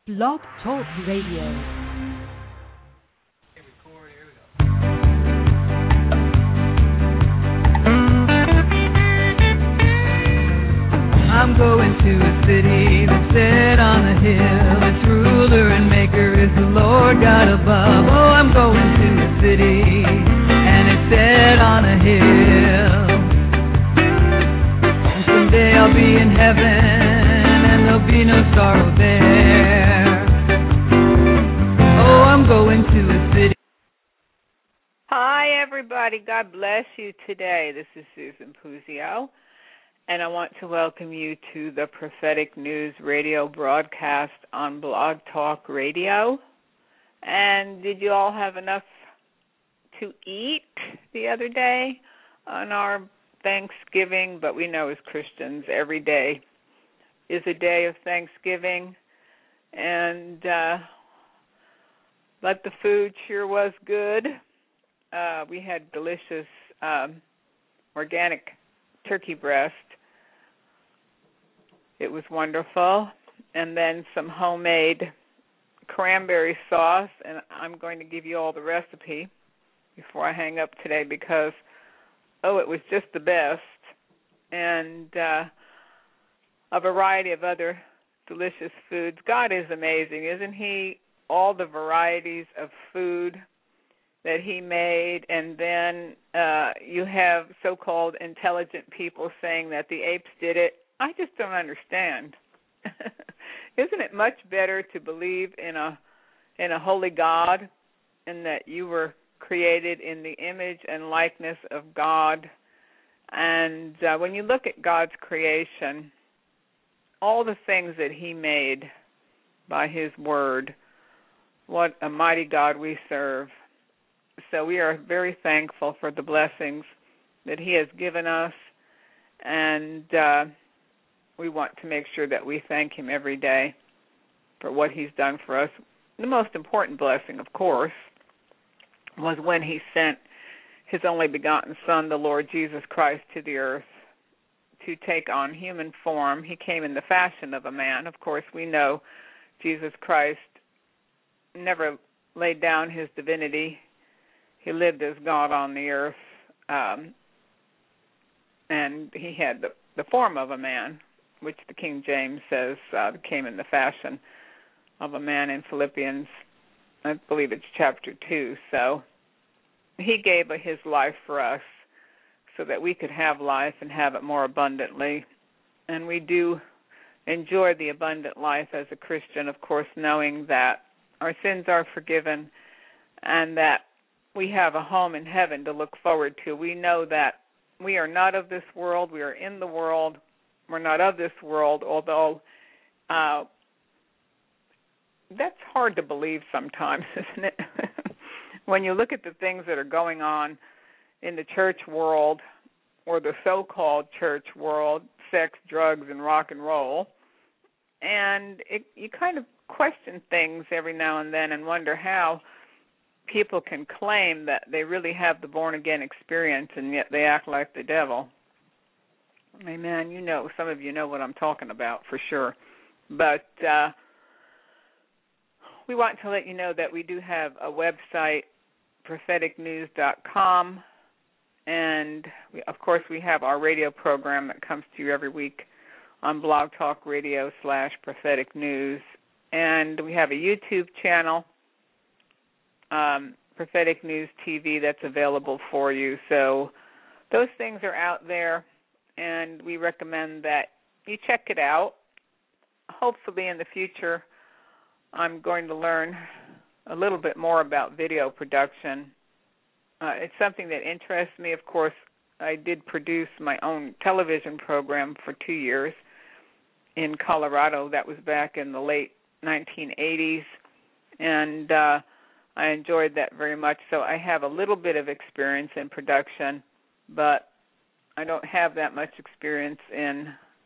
Blog Talk Radio. I'm going to a city that's set on a hill. Its ruler and maker is the Lord God above. Oh, I'm going to a city and it's set on a hill. And someday I'll be in heaven and there'll be no sorrow there. Oh, I'm going to a city. Hi, everybody. God bless you today. This is Susan Puzio. And I want to welcome you to the Prophetic News radio broadcast on Blog Talk Radio. And did you all have enough to eat the other day on our Thanksgiving? But we know as Christians, every day is a day of Thanksgiving. And but the food sure was good. We had delicious organic turkey breast. It was wonderful. And then some homemade cranberry sauce. And I'm going to give you all the recipe before I hang up today because, it was just the best. And a variety of other delicious foods. God is amazing, isn't He? All the varieties of food that He made. And then you have so-called intelligent people saying that the apes did it. I just don't understand. Isn't it much better to believe in a holy God and that you were created in the image and likeness of God? And when you look at God's creation, all the things that He made by His word, what a mighty God we serve. So we are very thankful for the blessings that He has given us, and we want to make sure that we thank Him every day for what He's done for us. The most important blessing, of course, was when He sent His only begotten Son, the Lord Jesus Christ, to the earth to take on human form. He came in the fashion of a man. Of course, we know Jesus Christ never laid down His divinity. He lived as God on the earth, and He had the form of a man, which the King James says came in the fashion of a man in Philippians, I believe it's chapter 2. So He gave His life for us so that we could have life and have it more abundantly. And we do enjoy the abundant life as a Christian, of course, knowing that our sins are forgiven and that we have a home in heaven to look forward to. We know that we are not of this world. We are in the world. We're not of this world, although that's hard to believe sometimes, isn't it? When you look at the things that are going on in the church world or the so-called church world, sex, drugs, and rock and roll, and you kind of question things every now and then and wonder how people can claim that they really have the born-again experience and yet they act like the devil. Amen. You know, some of you know what I'm talking about for sure. But we want to let you know that we do have a website, propheticnews.com, and of course we have our radio program that comes to you every week on Blog Talk Radio /Prophetic News, and we have a YouTube channel, Prophetic News TV, that's available for you. So those things are out there, and we recommend that you check it out. Hopefully in the future I'm going to learn a little bit more about video production. It's something that interests me. Of course, I did produce my own television program for 2 years in Colorado. That was back in the late 1980s, and I enjoyed that very much. So I have a little bit of experience in production, but I don't have that much experience in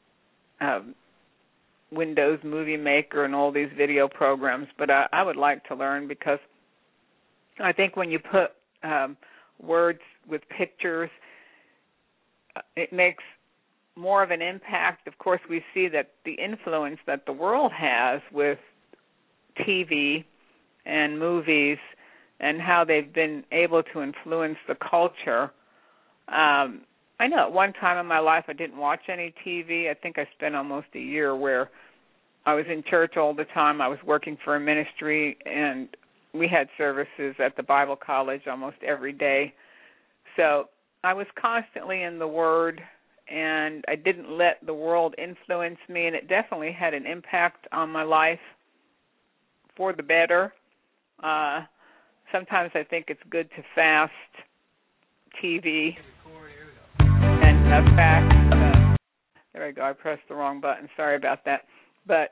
Windows Movie Maker and all these video programs. But I would like to learn because I think when you put words with pictures, it makes more of an impact. Of course, we see that the influence that the world has with TV and movies and how they've been able to influence the culture. I know at one time in my life I didn't watch any TV. I think I spent almost a year where I was in church all the time. I was working for a ministry, and we had services at the Bible college almost every day. So I was constantly in the Word, and I didn't let the world influence me, and it definitely had an impact on my life for the better. Sometimes I think it's good to fast TV and fast. There we go. I pressed the wrong button. Sorry about that. But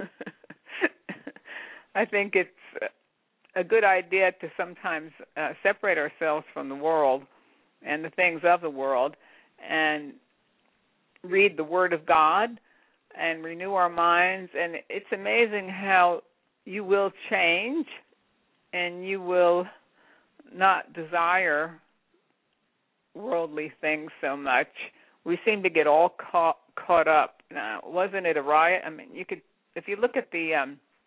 I think it's a good idea to sometimes separate ourselves from the world and the things of the world and read the Word of God and renew our minds. And it's amazing how you will change and you will not desire worldly things so much. We seem to get all caught up. Now, wasn't it a riot? I mean, you could, if you look at the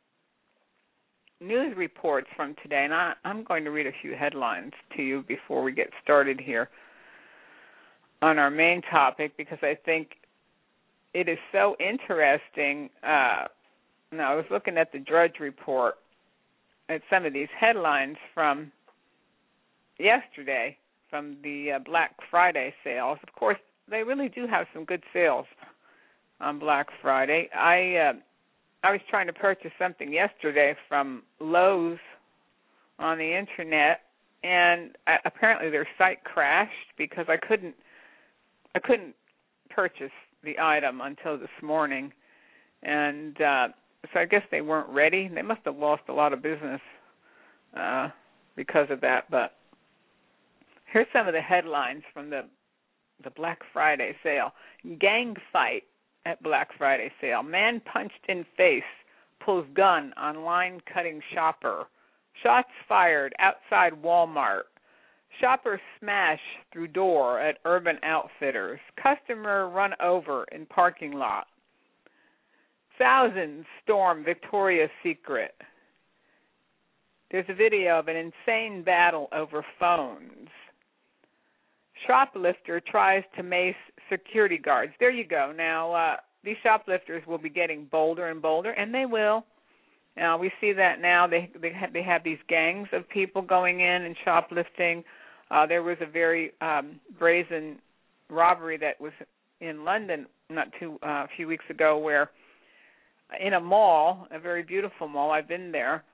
news reports from today, and I'm going to read a few headlines to you before we get started here on our main topic, because I think it is so interesting. Now, I was looking at the Drudge Report at some of these headlines from yesterday from the Black Friday sales. Of course, they really do have some good sales on Black Friday. I was trying to purchase something yesterday from Lowe's on the internet, and apparently their site crashed because I couldn't purchase the item until this morning, and so I guess they weren't ready. They must have lost a lot of business because of that. But here's some of the headlines from the Black Friday sale. Gang fight at Black Friday sale. Man punched in face, pulls gun on line cutting shopper. Shots fired outside Walmart. Shopper smash through door at Urban Outfitters. Customer run over in parking lot. Thousands storm Victoria's Secret. There's a video of an insane battle over phones. Shoplifter tries to mace security guards. There you go. Now, these shoplifters will be getting bolder and bolder, and they will. Now, we see that now. They have these gangs of people going in and shoplifting. There was a very brazen robbery that was in London a few weeks ago, where in a mall, a very beautiful mall, I've been there,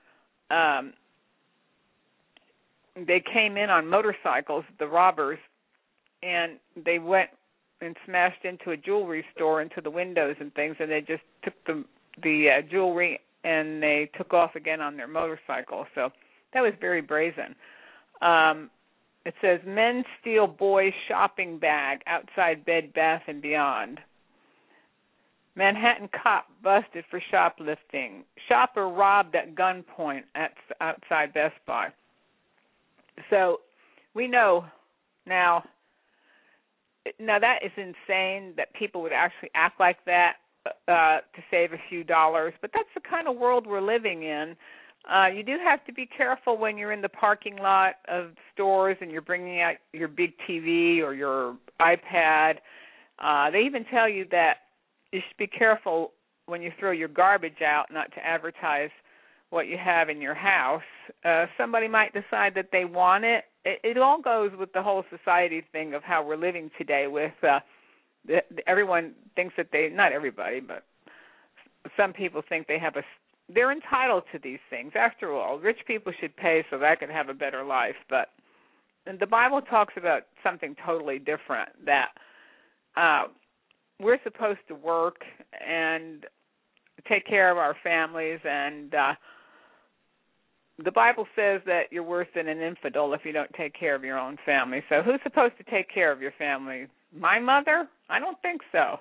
they came in on motorcycles, the robbers, and they went and smashed into a jewelry store, into the windows and things, and they just took the jewelry and they took off again on their motorcycle. So that was very brazen. It says, men steal boy's shopping bag outside Bed Bath & Beyond. Manhattan cop busted for shoplifting. Shopper robbed at gunpoint outside Best Buy. So we know now that is insane that people would actually act like that to save a few dollars, but that's the kind of world we're living in. You do have to be careful when you're in the parking lot of stores and you're bringing out your big TV or your iPad. They even tell you that you should be careful when you throw your garbage out not to advertise what you have in your house. Somebody might decide that they want it. It all goes with the whole society thing of how we're living today with everyone thinks that not everybody, but some people think they're entitled to these things. After all, rich people should pay so that I can have a better life. But the Bible talks about something totally different, that we're supposed to work and take care of our families, and the Bible says that you're worse than an infidel if you don't take care of your own family. So who's supposed to take care of your family? My mother? I don't think so.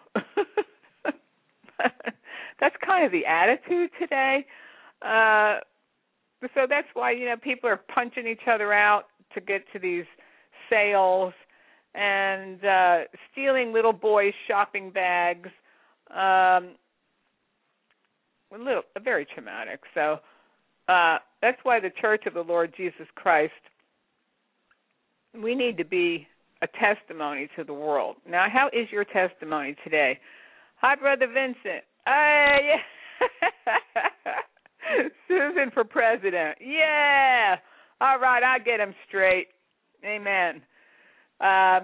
That's kind of the attitude today. So that's why, people are punching each other out to get to these sales and stealing little boys' shopping bags. Very traumatic. So that's why the Church of the Lord Jesus Christ, we need to be a testimony to the world. Now, how is your testimony today? Hi, Brother Vincent. Yeah. Susan for president. Yeah. All right, I get him straight. Amen. I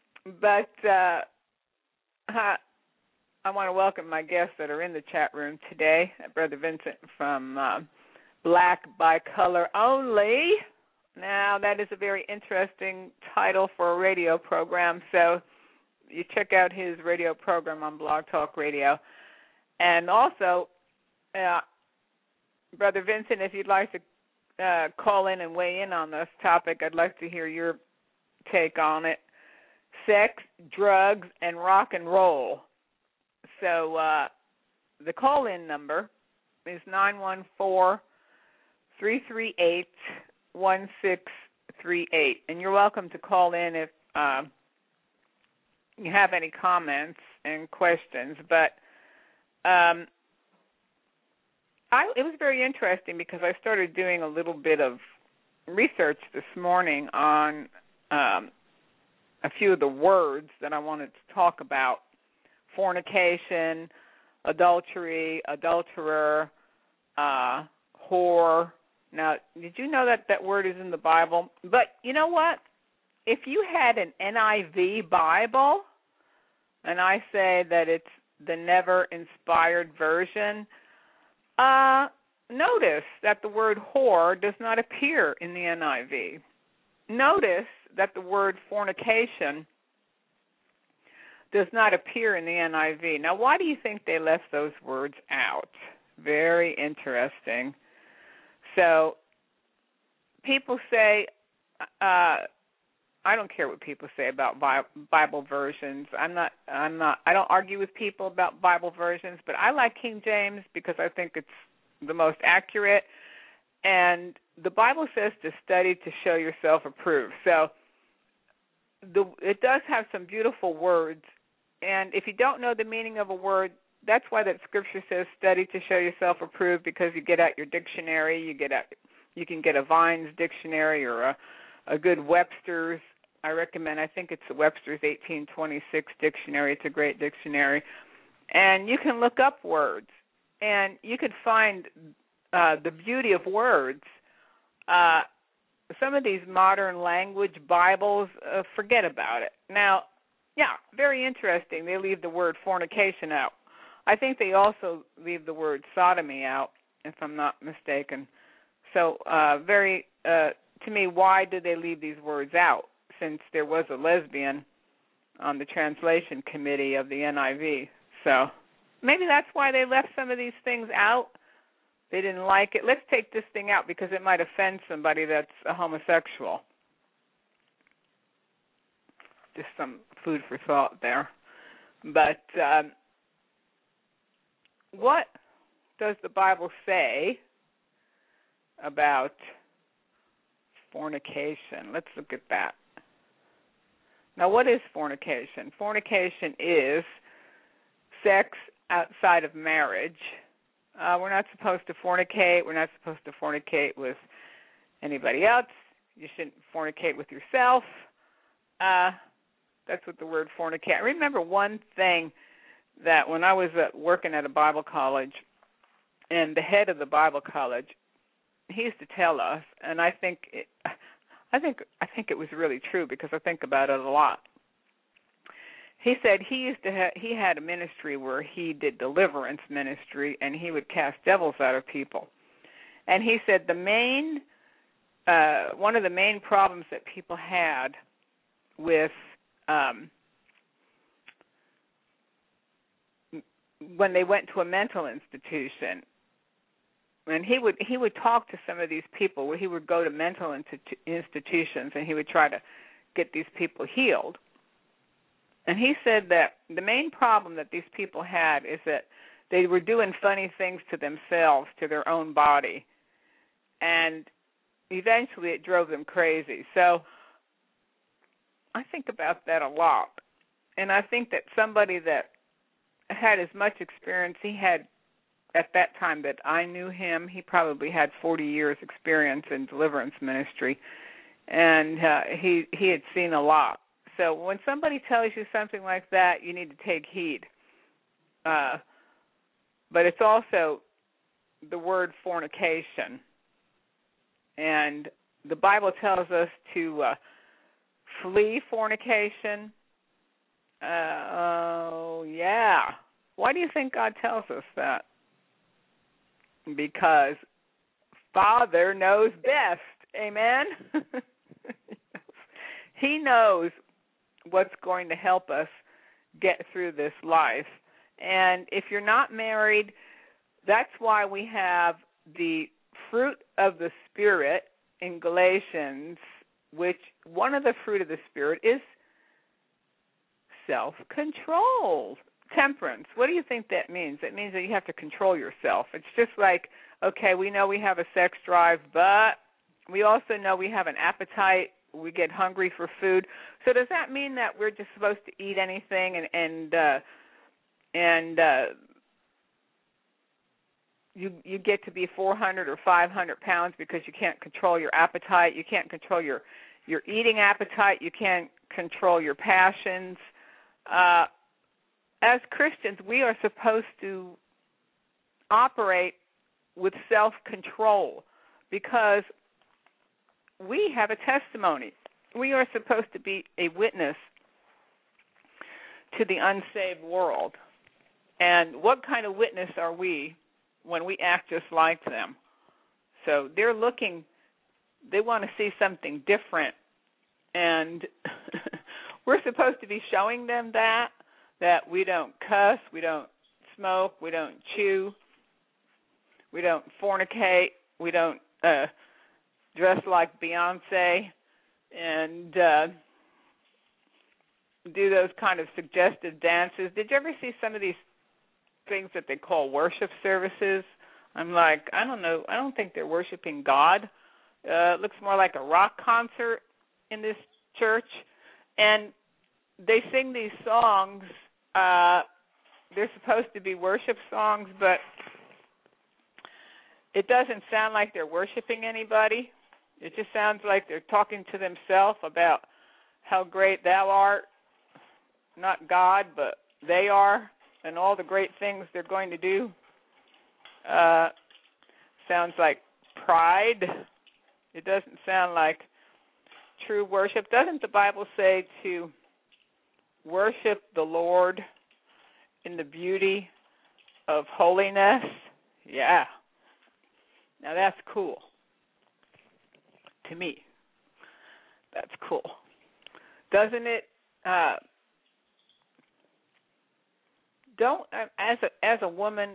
want to welcome my guests that are in the chat room today. Brother Vincent from Black by Color Only. Now, that is a very interesting title for a radio program, so you check out his radio program on Blog Talk Radio. And also, Brother Vincent, if you'd like to call in and weigh in on this topic, I'd like to hear your take on it. Sex, drugs, and rock and roll. So the call-in number is 914-338-1638. And you're welcome to call in if you have any comments and questions. But it was very interesting because I started doing a little bit of research this morning on a few of the words that I wanted to talk about. Fornication, adultery, adulterer, whore. Now, did you know that word is in the Bible? But you know what? If you had an NIV Bible, and I say that it's the never-inspired version, notice that the word whore does not appear in the NIV. Notice that the word fornication does not appear in the NIV. Now, why do you think they left those words out? Very interesting. So, people say, I don't care what people say about Bible versions. I don't argue with people about Bible versions, but I like King James because I think it's the most accurate. And the Bible says to study to show yourself approved. So it does have some beautiful words. And if you don't know the meaning of a word, that's why that scripture says study to show yourself approved, because you get out your dictionary, you can get a Vine's dictionary or a good Webster's. I think it's the Webster's 1826 dictionary. It's a great dictionary. And you can look up words, and you can find the beauty of words. Some of these modern language Bibles, forget about it. Now, yeah, very interesting. They leave the word fornication out. I think they also leave the word sodomy out, if I'm not mistaken. So, to me, why did they leave these words out, since there was a lesbian on the translation committee of the NIV? So maybe that's why they left some of these things out. They didn't like it. Let's take this thing out because it might offend somebody that's a homosexual. Just some food for thought there. But what does the Bible say about fornication? Let's look at that. Now, what is fornication? Fornication is sex outside of marriage. We're not supposed to fornicate. We're not supposed to fornicate with anybody else. You shouldn't fornicate with yourself. That's what the word fornicate. I remember one thing that when I was working at a Bible college, and the head of the Bible college, he used to tell us, and I think it was really true because I think about it a lot. He said he had a ministry where he did deliverance ministry, and he would cast devils out of people. And he said one of the main problems that people had with when they went to a mental institution, and he would talk to some of these people where he would go to mental institutions and he would try to get these people healed. And he said that the main problem that these people had is that they were doing funny things to themselves, to their own body, and eventually it drove them crazy. So I think about that a lot, and I think that somebody that had as much experience, he had at that time that I knew him, he probably had 40 years experience in deliverance ministry, and he had seen a lot. So when somebody tells you something like that, you need to take heed. But it's also the word fornication. And the Bible tells us to flee fornication. Oh, yeah. Why do you think God tells us that? Because Father knows best. Amen? He knows what's going to help us get through this life. And if you're not married, that's why we have the fruit of the Spirit in Galatians, which one of the fruit of the Spirit is self-control, temperance. What do you think that means? It means that you have to control yourself. It's just like, okay, we know we have a sex drive, but we also know we have an appetite. We get hungry for food. So does that mean that we're just supposed to eat anything and you get to be 400 or 500 pounds because you can't control your appetite, you can't control your eating appetite, you can't control your passions. As Christians, we are supposed to operate with self-control because we have a testimony. We are supposed to be a witness to the unsaved world. And what kind of witness are we when we act just like them? So they want to see something different. And we're supposed to be showing them that we don't cuss, we don't smoke, we don't chew, we don't fornicate, we don't dress like Beyonce and do those kind of suggestive dances. Did you ever see some of these things that they call worship services? I'm like, I don't know. I don't think they're worshiping God. It looks more like a rock concert in this church. And they sing these songs. They're supposed to be worship songs, but it doesn't sound like they're worshiping anybody. It just sounds like they're talking to themselves about how great thou art. Not God, but they are, and all the great things they're going to do. Sounds like pride. It doesn't sound like true worship. Doesn't the Bible say to worship the Lord in the beauty of holiness? Yeah. Now that's cool. To me, that's cool. Doesn't it? As a woman,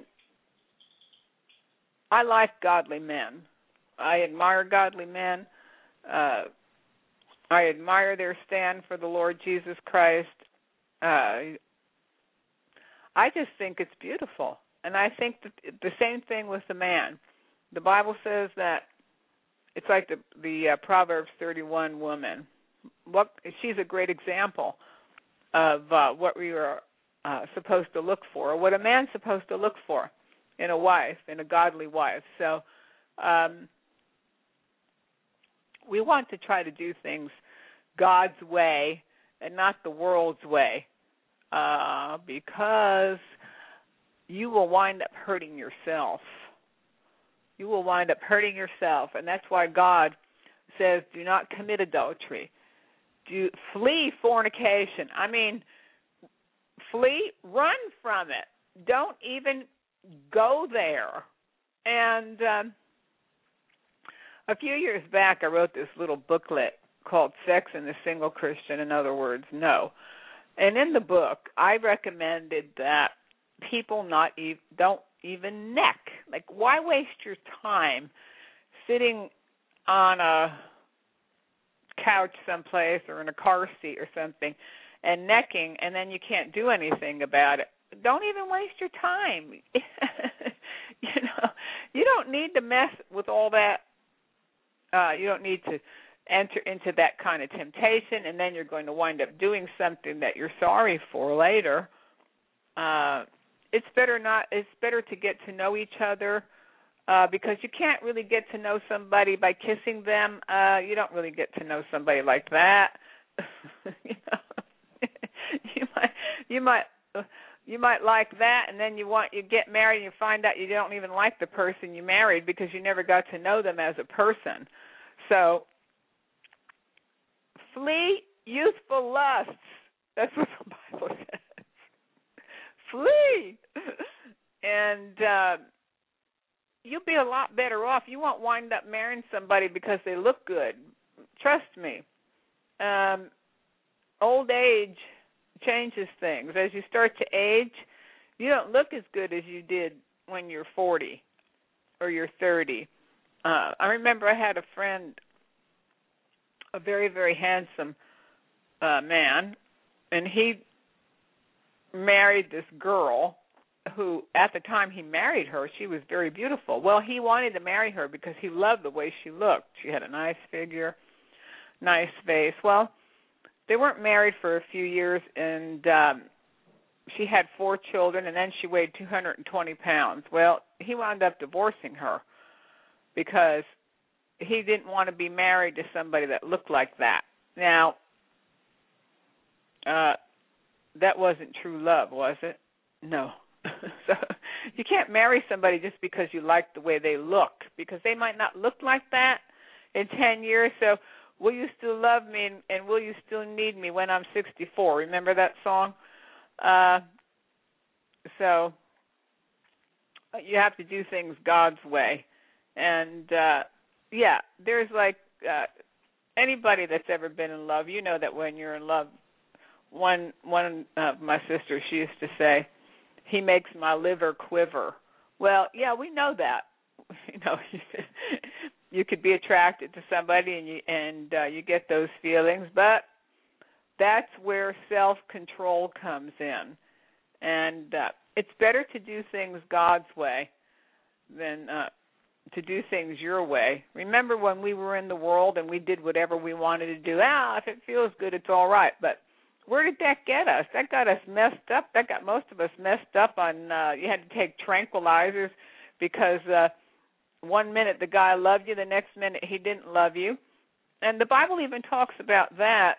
I like godly men. I admire godly men. I admire their stand for the Lord Jesus Christ. I just think it's beautiful. And I think that the same thing with the man. The Bible says that it's like the Proverbs 31 woman. She's a great example of what we are supposed to look for, or what a man's supposed to look for in a wife, in a godly wife. So we want to try to do things God's way and not the world's way, because you will wind up hurting yourself. You will wind up hurting yourself, and that's why God says, do not commit adultery. Flee fornication. I mean, flee, run from it. Don't even go there. And a few years back, I wrote this little booklet called Sex and the Single Christian, in other words, No. And in the book, I recommended that people don't even neck. Like, why waste your time sitting on a couch someplace or in a car seat or something and necking, and then you can't do anything about it? Don't even waste your time. You don't need to mess with all that. You don't need to enter into that kind of temptation, and then you're going to wind up doing something that you're sorry for later. it's better to get to know each other, because you can't really get to know somebody by kissing them. You don't really get to know somebody like that. you know, you might like that, and then you get married and you find out you don't even like the person you married because you never got to know them as a person. So flee youthful lusts. That's what the Bible says. Flee. And you'll be a lot better off. You won't wind up marrying somebody because they look good. Trust me. Old age changes things. As you start to age, you don't look as good as you did when you're 40 or you're 30. I remember I had a friend, a very, very handsome man, and he married this girl who, at the time he married her, she was very beautiful. Well, he wanted to marry her because he loved the way she looked. She had a nice figure, nice face. Well, they weren't married for a few years, and she had 4 children, and then she weighed 220 pounds. Well, he wound up divorcing her because he didn't want to be married to somebody that looked like that. Now, that wasn't true love, was it? No. So you can't marry somebody just because you like the way they look, because they might not look like that in 10 years. So will you still love me, and will you still need me when I'm 64? Remember that song? So you have to do things God's way. And, yeah, there's like anybody that's ever been in love, you know that when you're in love, one of my sisters, she used to say, he makes my liver quiver. Well, yeah, we know that. You know, you could be attracted to somebody and you get those feelings, but that's where self-control comes in. And it's better to do things God's way than to do things your way. Remember when we were in the world and we did whatever we wanted to do? If it feels good, it's all right. But where did that get us? That got us messed up. That got most of us messed up on, you had to take tranquilizers because 1 minute the guy loved you, the next minute he didn't love you. And the Bible even talks about that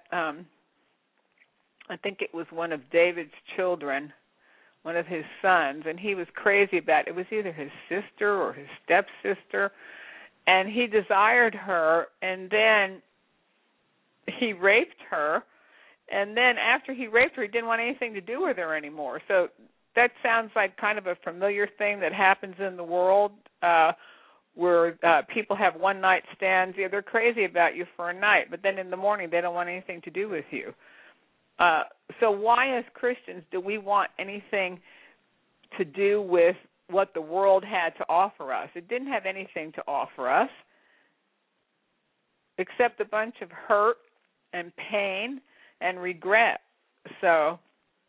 I think it was one of David's children, one of his sons, and he was crazy about it. It was either his sister or his stepsister, and he desired her, and then he raped her. And then after he raped her, he didn't want anything to do with her anymore. So that sounds like kind of a familiar thing that happens in the world where people have one-night stands. Yeah, they're crazy about you for a night, but then in the morning they don't want anything to do with you. So why as Christians do we want anything to do with what the world had to offer us? It didn't have anything to offer us except a bunch of hurt and pain and regret. So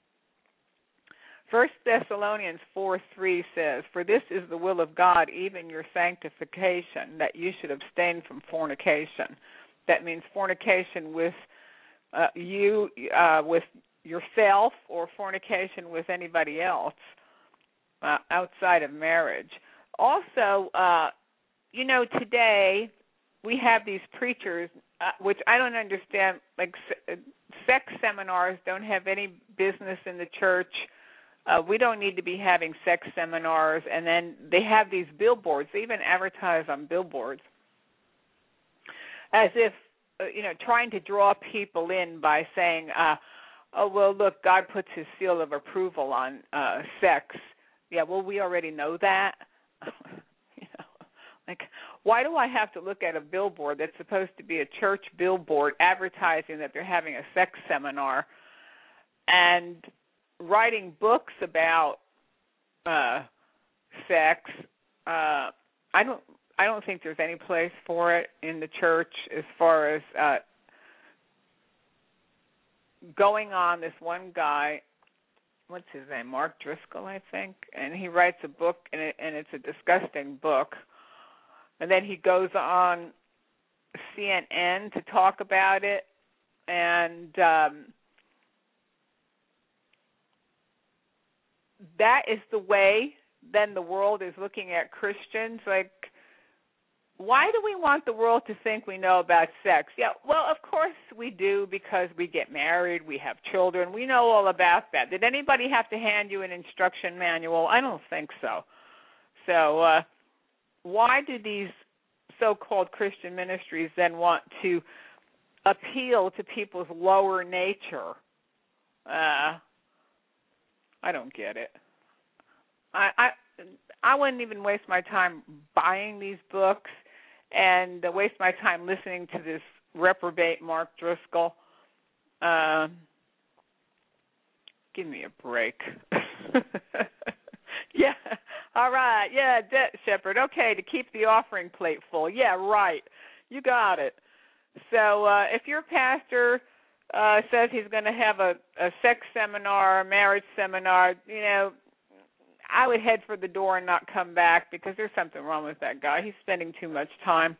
1 Thessalonians 4:3 says, "For this is the will of God, even your sanctification, that you should abstain from fornication." That means fornication with with yourself, or fornication with anybody else outside of marriage. Also, today we have these preachers, which I don't understand, like sex seminars don't have any business in the church. We don't need to be having sex seminars. And then they have these billboards. They even advertise on billboards as if, trying to draw people in by saying, well, look, God puts his seal of approval on sex. Yeah, well, we already know that. Like, why do I have to look at a billboard that's supposed to be a church billboard advertising that they're having a sex seminar and writing books about sex? I don't think there's any place for it in the church as far as going on. This one guy, what's his name, Mark Driscoll, I think, and he writes a book, and it's a disgusting book. And then he goes on CNN to talk about it, and that is the way then the world is looking at Christians. Like, why do we want the world to think we know about sex? Yeah, well, of course we do, because we get married, we have children, we know all about that. Did anybody have to hand you an instruction manual? I don't think so. So why do these so-called Christian ministries then want to appeal to people's lower nature? I don't get it. I wouldn't even waste my time buying these books and waste my time listening to this reprobate Mark Driscoll. Give me a break. Yeah, all right. Yeah, debt shepherd. Okay, to keep the offering plate full. Yeah, right. You got it. So if your pastor says he's going to have a sex seminar, a marriage seminar, I would head for the door and not come back, because there's something wrong with that guy. He's spending too much time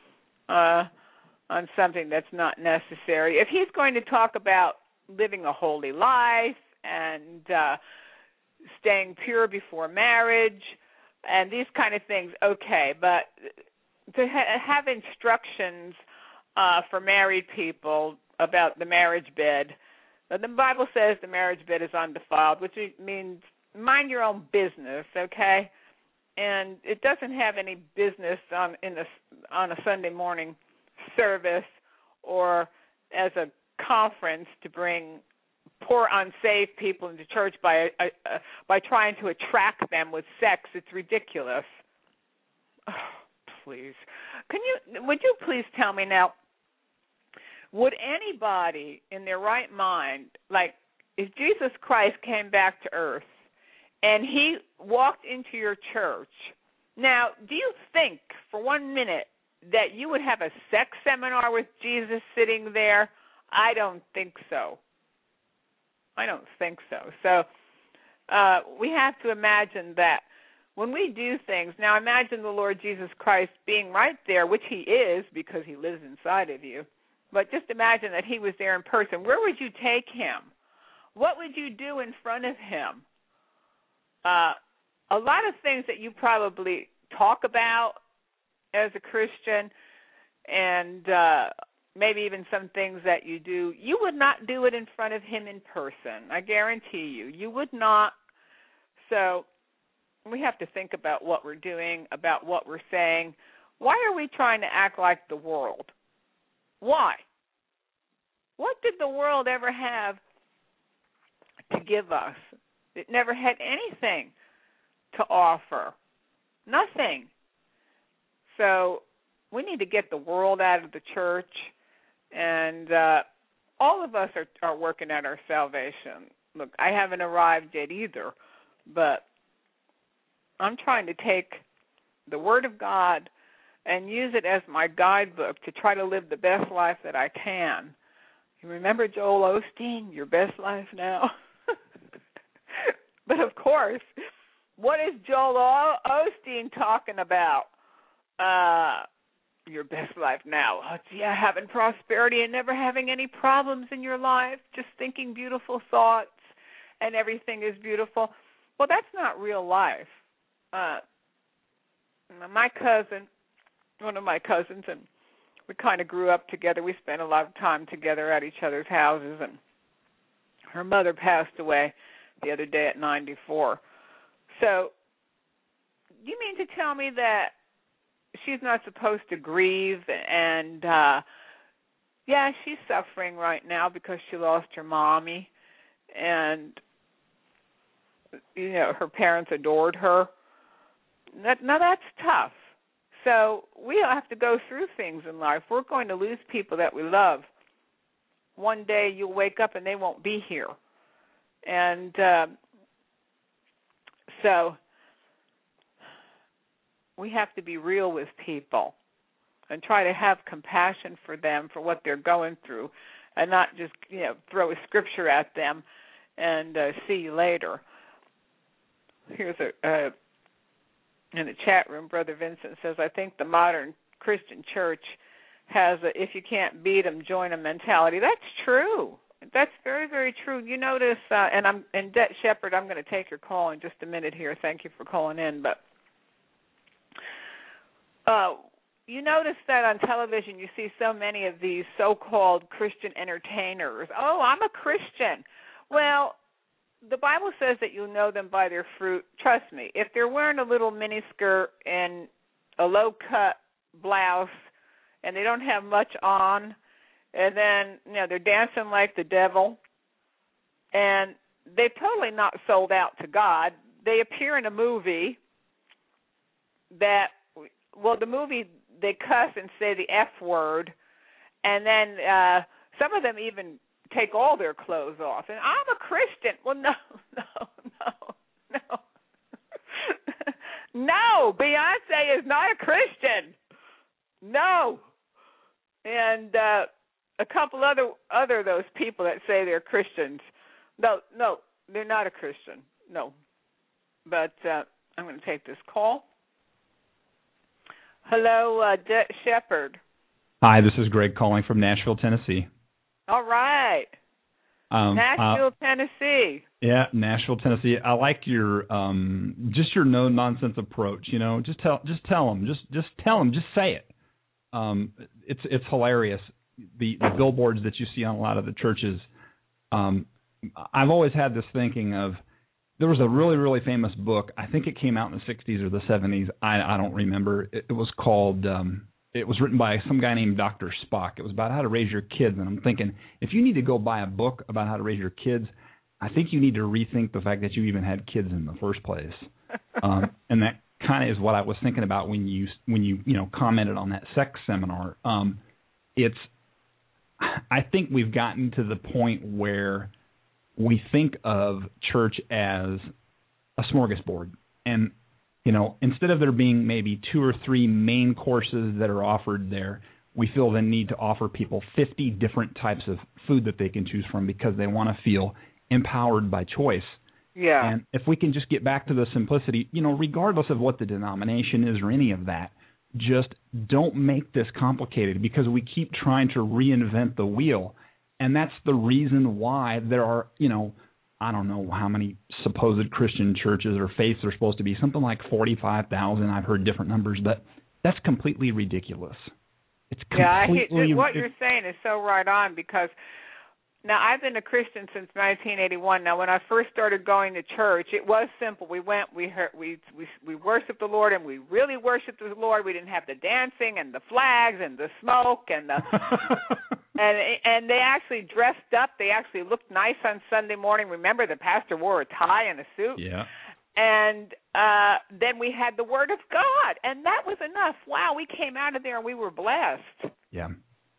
on something that's not necessary. If he's going to talk about living a holy life and staying pure before marriage and these kind of things, okay. But to have instructions for married people about the marriage bed, the Bible says the marriage bed is undefiled, which means mind your own business, okay? And it doesn't have any business on a Sunday morning service or as a conference to bring poor unsaved people into church by trying to attract them with sex. It's ridiculous. Oh, please. Would you please tell me now, would anybody in their right mind, like if Jesus Christ came back to earth and he walked into your church, now, do you think for 1 minute that you would have a sex seminar with Jesus sitting there? I don't think so. I don't think so. So we have to imagine that when we do things, now imagine the Lord Jesus Christ being right there, which he is because he lives inside of you, but just imagine that he was there in person. Where would you take him? What would you do in front of him? A lot of things that you probably talk about as a Christian, and maybe even some things that you do, you would not do it in front of him in person. I guarantee you. You would not. So we have to think about what we're doing, about what we're saying. Why are we trying to act like the world? Why? What did the world ever have to give us? It never had anything to offer. Nothing. So we need to get the world out of the church, and all of us are working at our salvation. Look, I haven't arrived yet either, but I'm trying to take the Word of God and use it as my guidebook to try to live the best life that I can. You remember Joel Osteen, Your Best Life Now? But of course, what is Joel Osteen talking about? Your best life now. Having prosperity and never having any problems in your life, just thinking beautiful thoughts and everything is beautiful. Well, that's not real life. My cousin, one of my cousins, and we kind of grew up together. We spent a lot of time together at each other's houses, and her mother passed away the other day at 94. So you mean to tell me that she's not supposed to grieve, and she's suffering right now because she lost her mommy, and her parents adored her. Now that's tough. So we have to go through things in life. We're going to lose people that we love. One day you'll wake up and they won't be here. And so we have to be real with people and try to have compassion for them for what they're going through, and not just throw a scripture at them and see you later. Here's in the chat room, Brother Vincent says, I think the modern Christian church has a if you can't beat them, join them mentality. That's true. That's very, very true. You notice, and Det Shepherd, I'm going to take your call in just a minute here. Thank you for calling in. But you notice that on television you see so many of these so-called Christian entertainers. Oh, I'm a Christian. Well, the Bible says that you'll know them by their fruit. Trust me, if they're wearing a little miniskirt and a low-cut blouse and they don't have much on, and then, they're dancing like the devil, and they're totally not sold out to God. They appear in a movie the movie, they cuss and say the F word, and then some of them even take all their clothes off. And I'm a Christian. Well, no. No, Beyonce is not a Christian. No. And a couple other those people that say they're Christians. No, they're not a Christian. No. But I'm going to take this call. Hello, Det Shepherd. Hi, this is Greg calling from Nashville, Tennessee. All right. Nashville, Tennessee. Yeah, Nashville, Tennessee. I like your just your no nonsense approach. Just tell them, just tell them, just say it. It's hilarious. The billboards that you see on a lot of the churches. I've always had this thinking of, there was a really, really famous book. I think it came out in the 60s or the 70s. I don't remember. It was called, it was written by some guy named Dr. Spock. It was about how to raise your kids. And I'm thinking, if you need to go buy a book about how to raise your kids, I think you need to rethink the fact that you even had kids in the first place. And that kind of is what I was thinking about when you commented on that sex seminar. I think we've gotten to the point where we think of church as a smorgasbord. And, instead of there being maybe 2 or 3 main courses that are offered there, we feel the need to offer people 50 different types of food that they can choose from because they want to feel empowered by choice. Yeah. And if we can just get back to the simplicity, regardless of what the denomination is or any of that, just don't make this complicated because we keep trying to reinvent the wheel. And that's the reason why there are, I don't know how many supposed Christian churches or faiths are supposed to be, something like 45,000. I've heard different numbers, but that's completely ridiculous. It's completely what you're saying is so right on because now I've been a Christian since 1981. Now, when I first started going to church, it was simple. We went, we worshiped the Lord, and we really worshiped the Lord. We didn't have the dancing and the flags and the smoke and the and they actually dressed up. They actually looked nice on Sunday morning. Remember, the pastor wore a tie and a suit. Yeah. And then we had the Word of God, and that was enough. Wow, we came out of there and we were blessed. Yeah.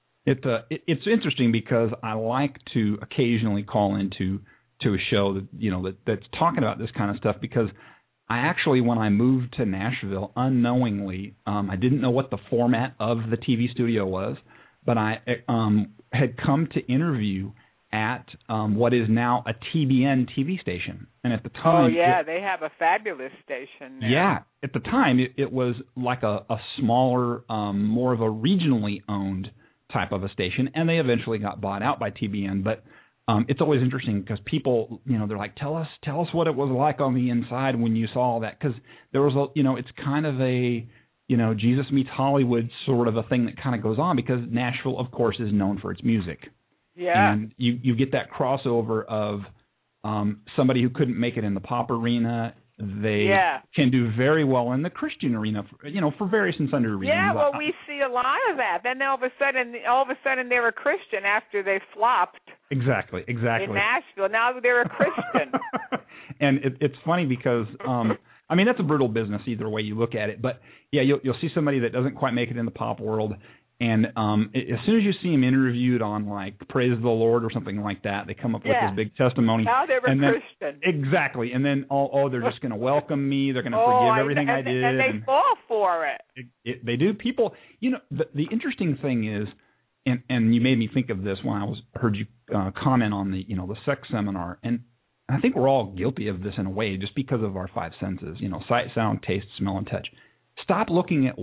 It's interesting because I like to occasionally call into a show that that's talking about this kind of stuff because I actually, when I moved to Nashville, unknowingly, I didn't know what the format of the TV studio was, but I had come to interview at what is now a TBN TV station. And at the time... Oh, yeah, they have a fabulous station now. Yeah. At the time, it was like a smaller, more of a regionally owned type of a station, and they eventually got bought out by TBN. But it's always interesting because people, they're like, tell us what it was like on the inside when you saw all that, because there was it's kind of a Jesus meets Hollywood sort of a thing that kind of goes on because Nashville, of course, is known for its music. Yeah, and you get that crossover of somebody who couldn't make it in the pop arena. They can do very well in the Christian arena, for various and sundry reasons. Yeah, well, we see a lot of that. Then all of a sudden, they're a Christian after they flopped. Exactly. In Nashville, now they're a Christian. And it's funny because, that's a brutal business either way you look at it. But yeah, you'll see somebody that doesn't quite make it in the pop world. And as soon as you see them interviewed on, like, Praise the Lord or something like that, they come up with this big testimony. Now they're a Christian. Exactly. And then, they're just going to welcome me. They're going to forgive everything I did. And they fall for it. They do. People, the interesting thing is, and you made me think of this when I heard you comment on the sex seminar. And I think we're all guilty of this in a way just because of our 5 senses, sight, sound, taste, smell, and touch. Stop looking at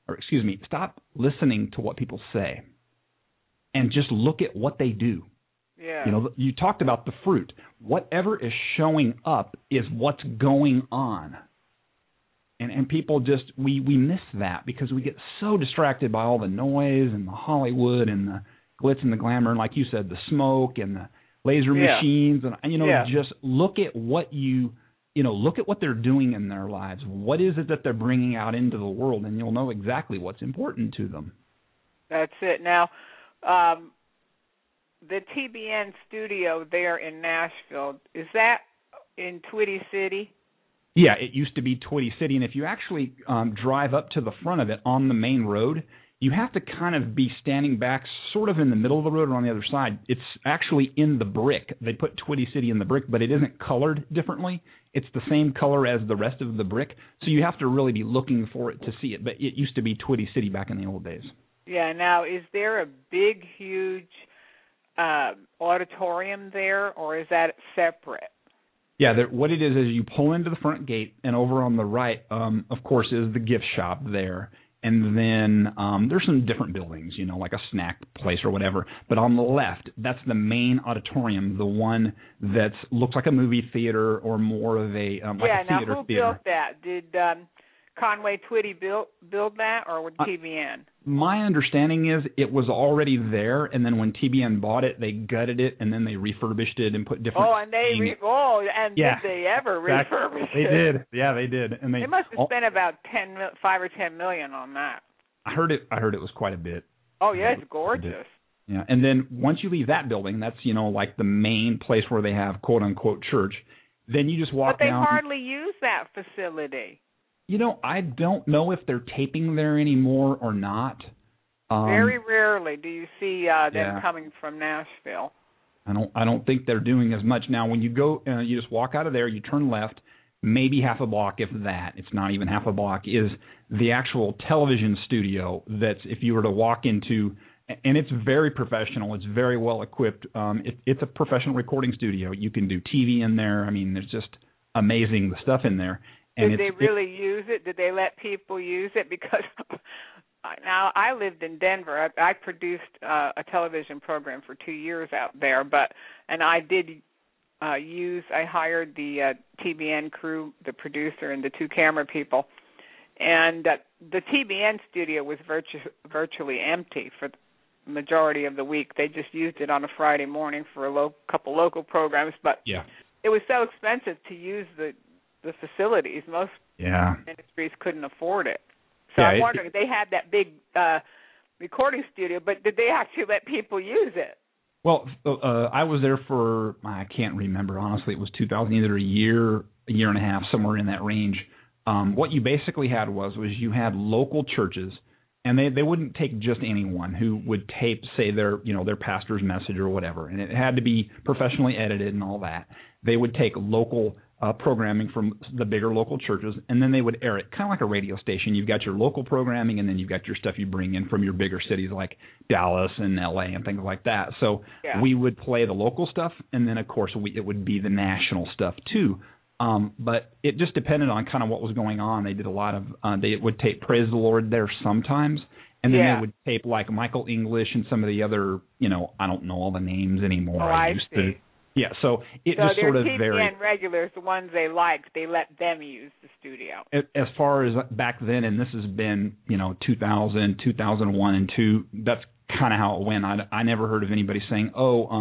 stop listening to what people say and just look at what they do. Yeah. You know, you talked about the fruit. Whatever is showing up is what's going on. And people just, we miss that because we get so distracted by all the noise and the Hollywood and the glitz and the glamour and, like you said, the smoke and the laser machines. And you know, just look at what look at what they're doing in their lives. What is it that they're bringing out into the world? And you'll know exactly what's important to them. That's it. Now, the TBN studio there in Nashville, is that in Twitty City? Yeah, it used to be Twitty City, and if you actually drive up to the front of it on the main road, you have to kind of be standing back sort of in the middle of the road or on the other side. It's actually in the brick. They put Twitty City in the brick, but it isn't colored differently. It's the same color as the rest of the brick, so you have to really be looking for it to see it. But it used to be Twitty City back in the old days. Yeah, now, is there a big, huge auditorium there, or is that separate? Yeah, what it is you pull into the front gate, and over on the right, of course, is the gift shop there. And then there's some different buildings, you know, like a snack place or whatever. But on the left, that's the main auditorium, the one that looks like a movie theater or more of a like a theater. Yeah, now who built that? Did Conway Twitty build that, or with TBN? My understanding is it was already there, and then when TBN bought it, they gutted it, and then they refurbished it and put different... did they ever refurbish it? They did. Yeah, they did. And they must have spent about $5 or $10 million on that. I heard it was quite a bit. Oh, yeah, it's gorgeous. Yeah, and then once you leave that building, that's, you know, like the main place where they have quote-unquote church, then you just walk down... But they hardly use that facility. You know, I don't know if they're taping there anymore or not. Very rarely do you see them coming from Nashville. I don't think they're doing as much now. When you go, you just walk out of there, you turn left, maybe half a block, if that. It's not even half a block. Is the actual television studio that's if you were to walk into, and it's very professional. It's very well equipped. It's a professional recording studio. You can do TV in there. I mean, there's just amazing stuff in there. Did they really use it? Did they let people use it? Because now I lived in Denver. I produced a television program for 2 years out there, and I did I hired the TBN crew, the producer, and the 2 camera people, and the TBN studio was virtually empty for the majority of the week. They just used it on a Friday morning for a couple local programs, but it was so expensive to use the facilities. Most ministries couldn't afford it. So I'm wondering, if they had that big recording studio, but did they actually let people use it? Well, I was there for, I can't remember, honestly. It was 2000, either a year and a half, somewhere in that range. What you basically had was you had local churches, and they wouldn't take just anyone who would tape, say, their pastor's message or whatever, and it had to be professionally edited and all that. They would take local programming from the bigger local churches, and then they would air it kind of like a radio station. You've got your local programming, and then you've got your stuff you bring in from your bigger cities like Dallas and LA and things like that. So we would play the local stuff, and then, of course, it would be the national stuff too. But it just depended on kind of what was going on. They did a lot of they would tape Praise the Lord there sometimes, and then they would tape like Michael English and some of the other, I don't know all the names anymore. I see. Yeah, so it just sort of varied. TBN regulars, the ones they liked, they let them use the studio. As far as back then, and this has been, 2000, 2001, and 2, that's kind of how it went. I never heard of anybody saying,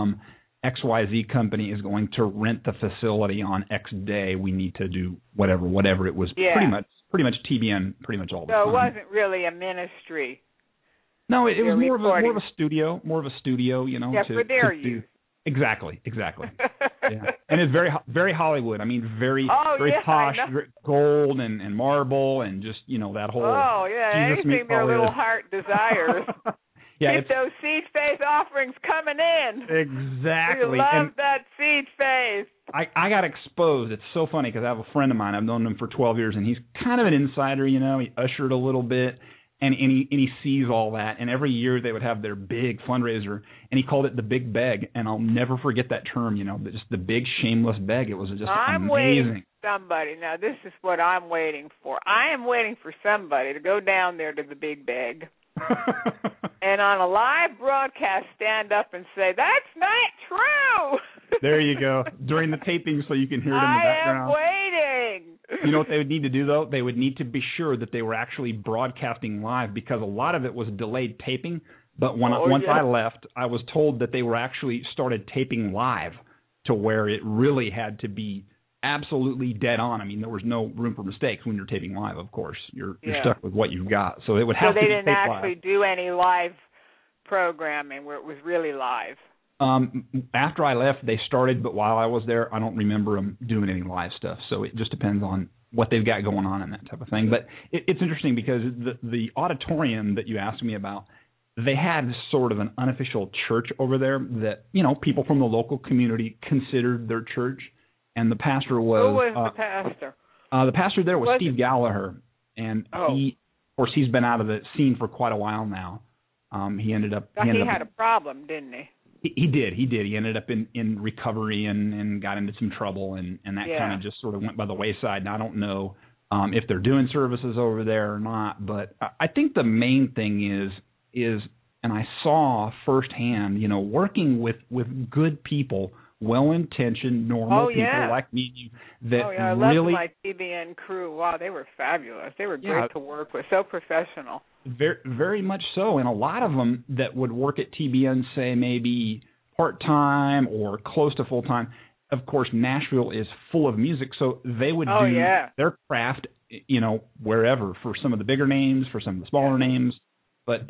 XYZ company is going to rent the facility on X day. We need to do whatever. It was pretty much TBN pretty much all the time. So it wasn't really a ministry. No, it was more of a studio, Yeah, for their use. Exactly. Yeah. And it's very, very Hollywood. I mean, very posh, gold and marble and just, that whole... Oh, yeah, anything their little heart desires. Keep those seed faith offerings coming in. Exactly. We love that seed faith. I got exposed. It's so funny because I have a friend of mine. I've known him for 12 years, and he's kind of an insider, He ushered a little bit. And he sees all that, and every year they would have their big fundraiser, and he called it the Big Beg, and I'll never forget that term, just the big shameless beg. It was just amazing. Waiting for somebody. Now, this is what I'm waiting for. I am waiting for somebody to go down there to the Big Beg And on a live broadcast, stand up and say, "That's not true." There you go. During the taping, so you can hear it in the background. I am waiting. You know what they would need to do, though? They would need to be sure that they were actually broadcasting live, because a lot of it was delayed taping. But once I left, I was told that they were actually started taping live, to where it really had to be absolutely dead on. I mean, there was no room for mistakes when you're taping live, of course. You're stuck with what you've got. So it would have to be taped live. So they didn't actually do any live programming where it was really live? After I left, they started, but while I was there, I don't remember them doing any live stuff. So it just depends on what they've got going on and that type of thing. But it's interesting because the auditorium that you asked me about, they had sort of an unofficial church over there that, you know, people from the local community considered their church. And the pastor was... Who was the pastor? The pastor there was Steve Gallagher. And he, of course, he's been out of the scene for quite a while now. He ended up... He had a problem, didn't he? He did. He ended up in recovery and got into some trouble, and that kind of just sort of went by the wayside. And I don't know if they're doing services over there or not, but I think the main thing is, and I saw firsthand, you know, working with good people, well-intentioned, normal people like me, that I really... loved my TBN crew. Wow, they were fabulous. They were great to work with, so professional. Very, very much so, and a lot of them that would work at TBN, say maybe part-time or close to full-time. Of course, Nashville is full of music, so they would do their craft, you know, wherever, for some of the bigger names, for some of the smaller names. But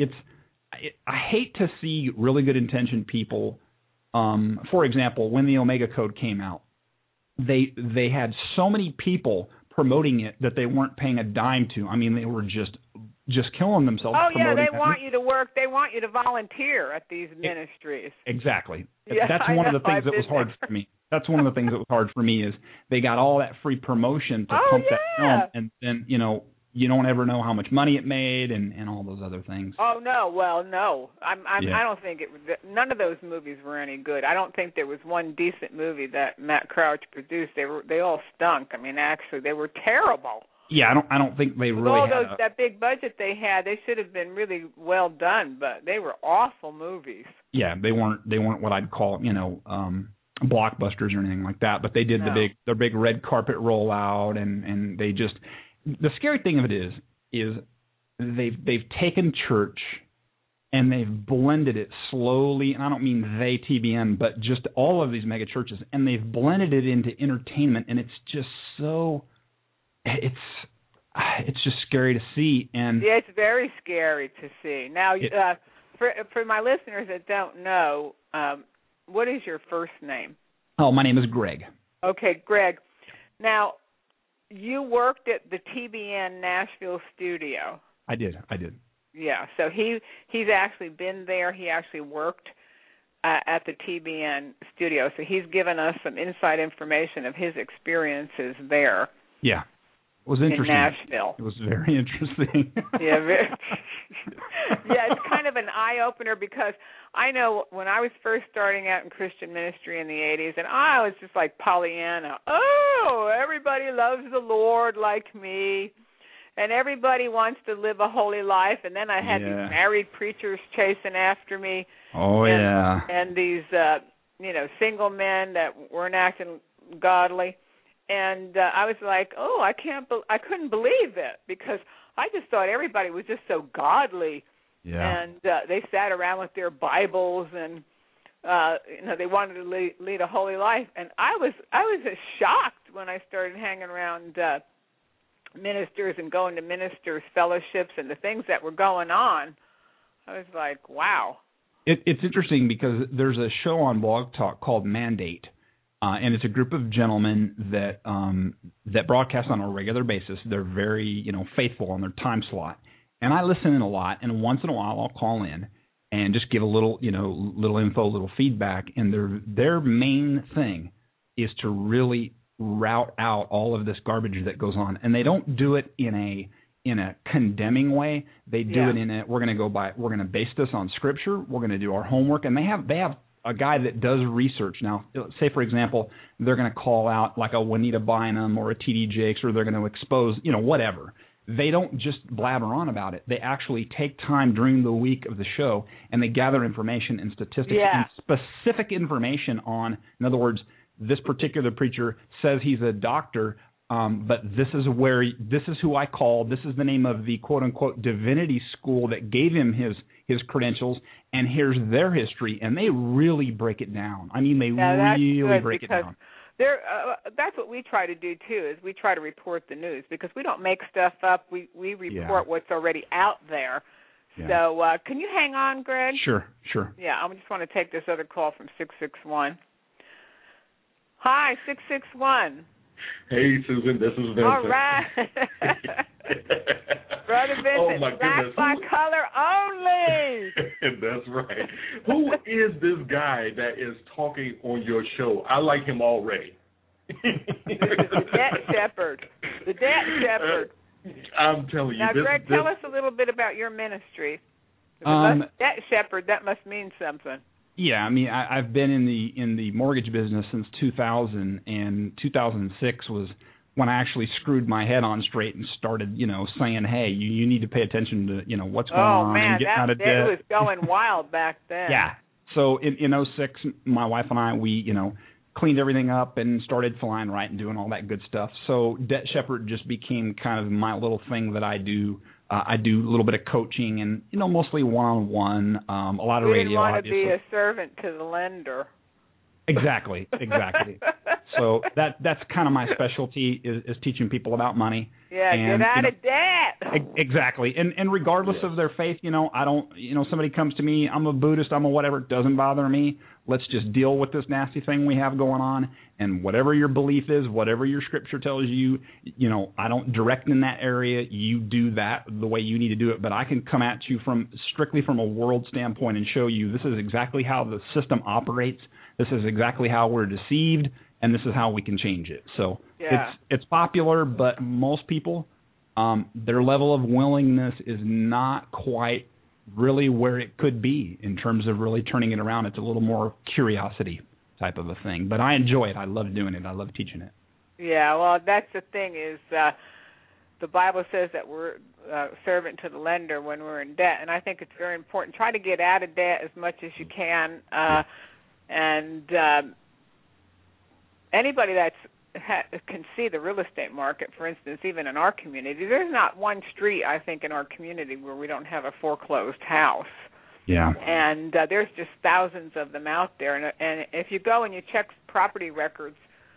I hate to see really good intentioned people. For example, when the Omega Code came out, they had so many people promoting it that they weren't paying a dime to. I mean, they were just killing themselves. Oh, yeah, they want you to work. They want you to volunteer at these ministries. Exactly. That's one of the things that was hard for me. That's one of the things that was hard for me is they got all that free promotion to pump that film, and then, you know, you don't ever know how much money it made and all those other things. Oh, no. Well, no. I don't think none of those movies were any good. I don't think there was one decent movie that Matt Crouch produced. They all stunk. I mean, actually, they were terrible. Yeah, I don't think they really had that big budget they had. They should have been really well done, but they were awful movies. Yeah, they weren't what I'd call, you know, blockbusters or anything like that. But they did their big red carpet rollout, and they just. The scary thing of it is they've taken church and they've blended it slowly, and I don't mean they, TBN, but just all of these mega churches, and they've blended it into entertainment, and it's just so it's just scary to see. And yeah, it's very scary to see. Now, for my listeners that don't know, what is your first name? Oh, my name is Greg. Okay, Greg. Now, you worked at the TBN Nashville studio. I did. Yeah, so he's actually been there. He actually worked at the TBN studio, so he's given us some inside information of his experiences there. Yeah, it was interesting. In Nashville. It was very interesting. Yeah, it's kind of an eye-opener because I know when I was first starting out in Christian ministry in the 80s, and I was just like Pollyanna. Oh, everybody loves the Lord like me, and everybody wants to live a holy life. And then I had these married preachers chasing after me. Oh, and these, single men that weren't acting godly. And I was like, oh, I couldn't believe it because I just thought everybody was just so godly. Yeah. And they sat around with their Bibles and, they wanted to lead a holy life. And I was just shocked when I started hanging around ministers and going to ministers' fellowships and the things that were going on. I was like, wow. It's interesting because there's a show on Blog Talk called Mandate. And it's a group of gentlemen that broadcast on a regular basis. They're very, faithful on their time slot. And I listen in a lot, and once in a while I'll call in and just give a little, little info, little feedback. And their main thing is to really route out all of this garbage that goes on. And they don't do it in a condemning way. They do it in a we're going to base this on Scripture. We're going to do our homework, and they have a guy that does research. Now, say, for example, they're going to call out like a Juanita Bynum or a T.D. Jakes, or they're going to expose, whatever. they don't just blabber on about it. They actually take time during the week of the show and they gather information and statistics and specific information on, in other words, this particular preacher says he's a doctor, but this is who I call, this is the name of the quote-unquote divinity school that gave him his credentials, and here's their history, and they really break it down. I mean, they really break it down. That's what we try to do, too, is we try to report the news because we don't make stuff up. We report what's already out there. Yeah. So can you hang on, Greg? Sure. Yeah, I just want to take this other call from 661. Hi, 661. Hey, Susan, this is Vincent. All right. Brother Vincent, oh my goodness. By color only. That's right. Who is this guy that is talking on your show? I like him already. This is the Debt Shepherd. The Debt Shepherd. I'm telling you. Now, Greg, tell us a little bit about your ministry. Debt Shepherd, that must mean something. Yeah, I mean, I've been in the mortgage business since 2000, and 2006 was when I actually screwed my head on straight and started, saying, hey, you need to pay attention to, what's going on and getting out of debt. Oh, man, that was going wild back then. Yeah. So in 2006, my wife and I, we, cleaned everything up and started flying right and doing all that good stuff. So Debt Shepherd just became kind of my little thing that I do. I do a little bit of coaching and, mostly one-on-one, a lot of radio. You didn't want obviously. to be a servant to the lender. Exactly. So that's kind of my specialty is teaching people about money. Yeah, and, get out of debt. Exactly. And regardless of their faith, I don't, somebody comes to me, I'm a Buddhist, I'm a whatever, it doesn't bother me. Let's just deal with this nasty thing we have going on. And whatever your belief is, whatever your scripture tells you, I don't direct in that area. You do that the way you need to do it. But I can come at you strictly from a world standpoint and show you this is exactly how the system operates. This is exactly how we're deceived, and this is how we can change it. So it's popular, but most people, their level of willingness is not quite really where it could be in terms of really turning it around. It's a little more curiosity type of a thing. But I enjoy it. I love doing it. I love teaching it. Yeah, well, that's the thing is the Bible says that we're servant to the lender when we're in debt, and I think it's very important. Try to get out of debt as much as you can. And anybody can see the real estate market, for instance, even in our community. There's not one street, I think, in our community where we don't have a foreclosed house. Yeah. And there's just thousands of them out there. And if you go and you check property records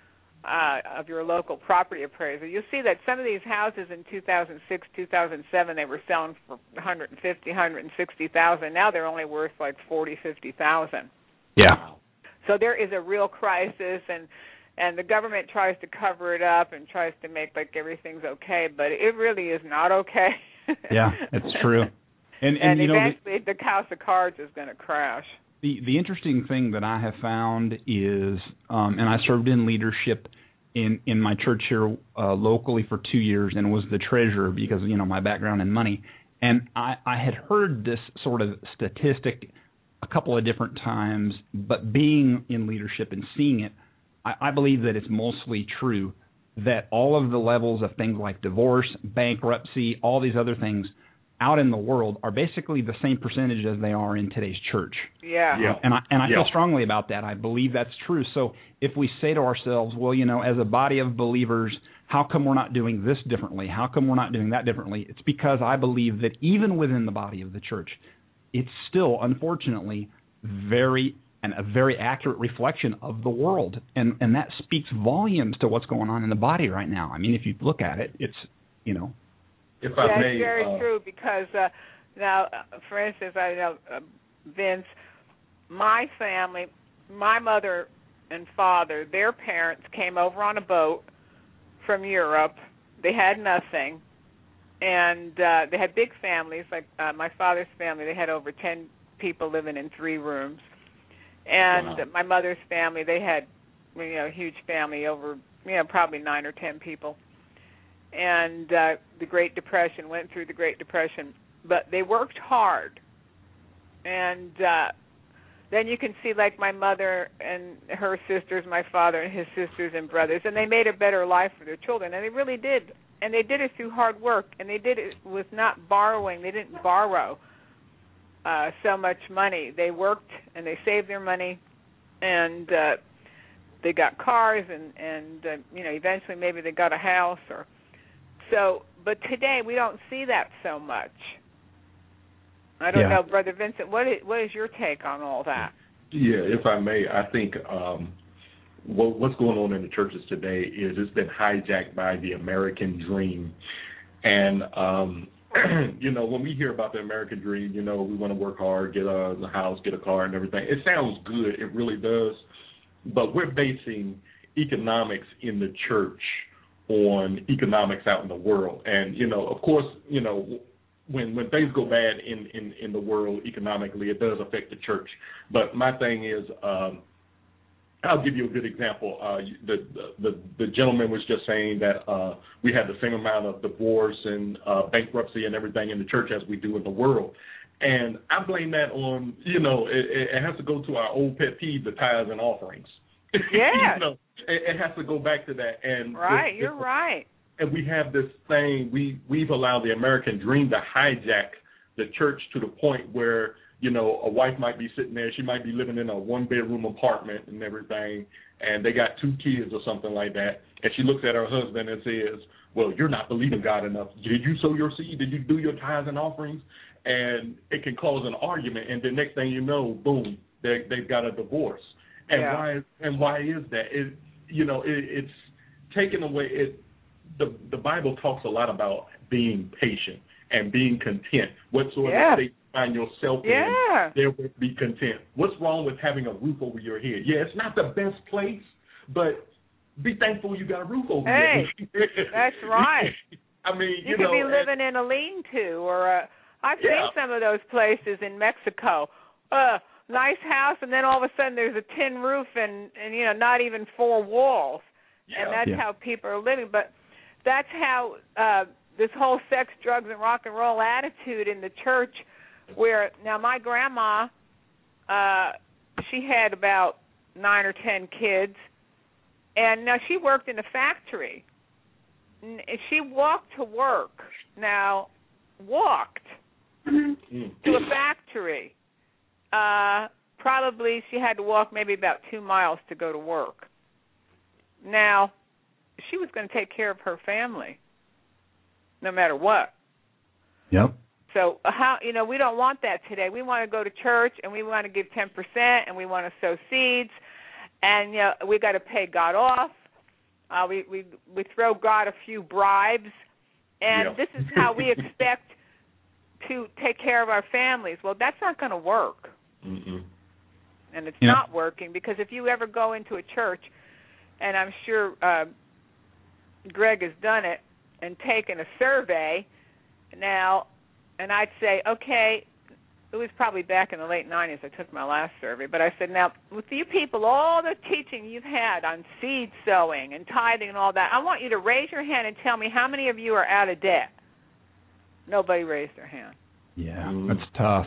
of your local property appraiser, you'll see that some of these houses in 2006, 2007, they were selling for $150,000, $160,000. Now they're only worth like $40,000, $50,000. Yeah. So there is a real crisis, and the government tries to cover it up and tries to make like everything's okay, but it really is not okay. Yeah, it's true. And eventually the house of cards is going to crash. The interesting thing that I have found is, and I served in leadership in my church here locally for 2 years and was the treasurer because, my background in money. And I had heard this sort of statistic a couple of different times, but being in leadership and seeing it, I believe that it's mostly true that all of the levels of things like divorce, bankruptcy, all these other things out in the world are basically the same percentage as they are in today's church. Yeah. And I feel strongly about that. I believe that's true. So if we say to ourselves, well, as a body of believers, how come we're not doing this differently? How come we're not doing that differently? It's because I believe that even within the body of the church, it's still, unfortunately, a very accurate reflection of the world. And that speaks volumes to what's going on in the body right now. I mean, if you look at it, it's, If I may, that's very true because now, for instance, I know, Vince, my family, my mother and father, their parents came over on a boat from Europe. They had nothing. And they had big families, like my father's family. They had over 10 people living in 3 rooms. And my mother's family, they had, a huge family, over, probably 9 or 10 people. And the Great Depression, went through the Great Depression. But they worked hard. And then you can see, like, my mother and her sisters, my father and his sisters and brothers, and they made a better life for their children. And they really did. and they did it through hard work, and they did it with not borrowing. They didn't borrow so much money. They worked and they saved their money, and they got cars, and eventually maybe they got a house or so. But today we don't see that so much. I don't know, Brother Vincent. What is your take on all that? Yeah, if I may, I think what's going on in the churches today is it's been hijacked by the American dream. And, when we hear about the American dream, we want to work hard, get a house, get a car and everything. It sounds good. It really does. But we're basing economics in the church on economics out in the world. And, of course, when things go bad in the world economically, it does affect the church. But my thing is, I'll give you a good example. The gentleman was just saying that we have the same amount of divorce and bankruptcy and everything in the church as we do in the world. And I blame that on, it has to go to our old pet peeve, the tithes and offerings. Yeah. It has to go back to that. And right, you're right. And we have this thing, we've allowed the American dream to hijack the church to the point where, a wife might be sitting there, she might be living in a one-bedroom apartment and everything, and they got 2 kids or something like that, and she looks at her husband and says, well, you're not believing God enough. Did you sow your seed? Did you do your tithes and offerings? And it can cause an argument, and the next thing you know, boom, they've got a divorce. And why is that? It's taken away. The Bible talks a lot about being patient and being content. What sort of state you find yourself in, there will be content. What's wrong with having a roof over your head? Yeah, it's not the best place, but be thankful you got a roof over your head. That's right. I mean, you could be living in a lean-to, or I've seen some of those places in Mexico. Nice house, and then all of a sudden there's a tin roof and not even 4 walls, and that's how people are living. But that's how this whole sex, drugs, and rock and roll attitude in the church, where now my grandma, she had about 9 or 10 kids, and now she worked in a factory. She walked to work. Now, walked to a factory. Probably she had to walk maybe about 2 miles to go to work. Now, she was going to take care of her family, no matter what. Yep. So we don't want that today. We want to go to church and we want to give 10% and we want to sow seeds, and we got to pay God off. We throw God a few bribes, and this is how we expect to take care of our families. Well, that's not going to work. Mm-mm. And it's not working, because if you ever go into a church, and I'm sure Greg has done it and taken a survey now, and I'd say, okay, it was probably back in the late 90s I took my last survey, but I said, now, with you people, all the teaching you've had on seed sowing and tithing and all that, I want you to raise your hand and tell me how many of you are out of debt. Nobody raised their hand. Yeah, that's tough.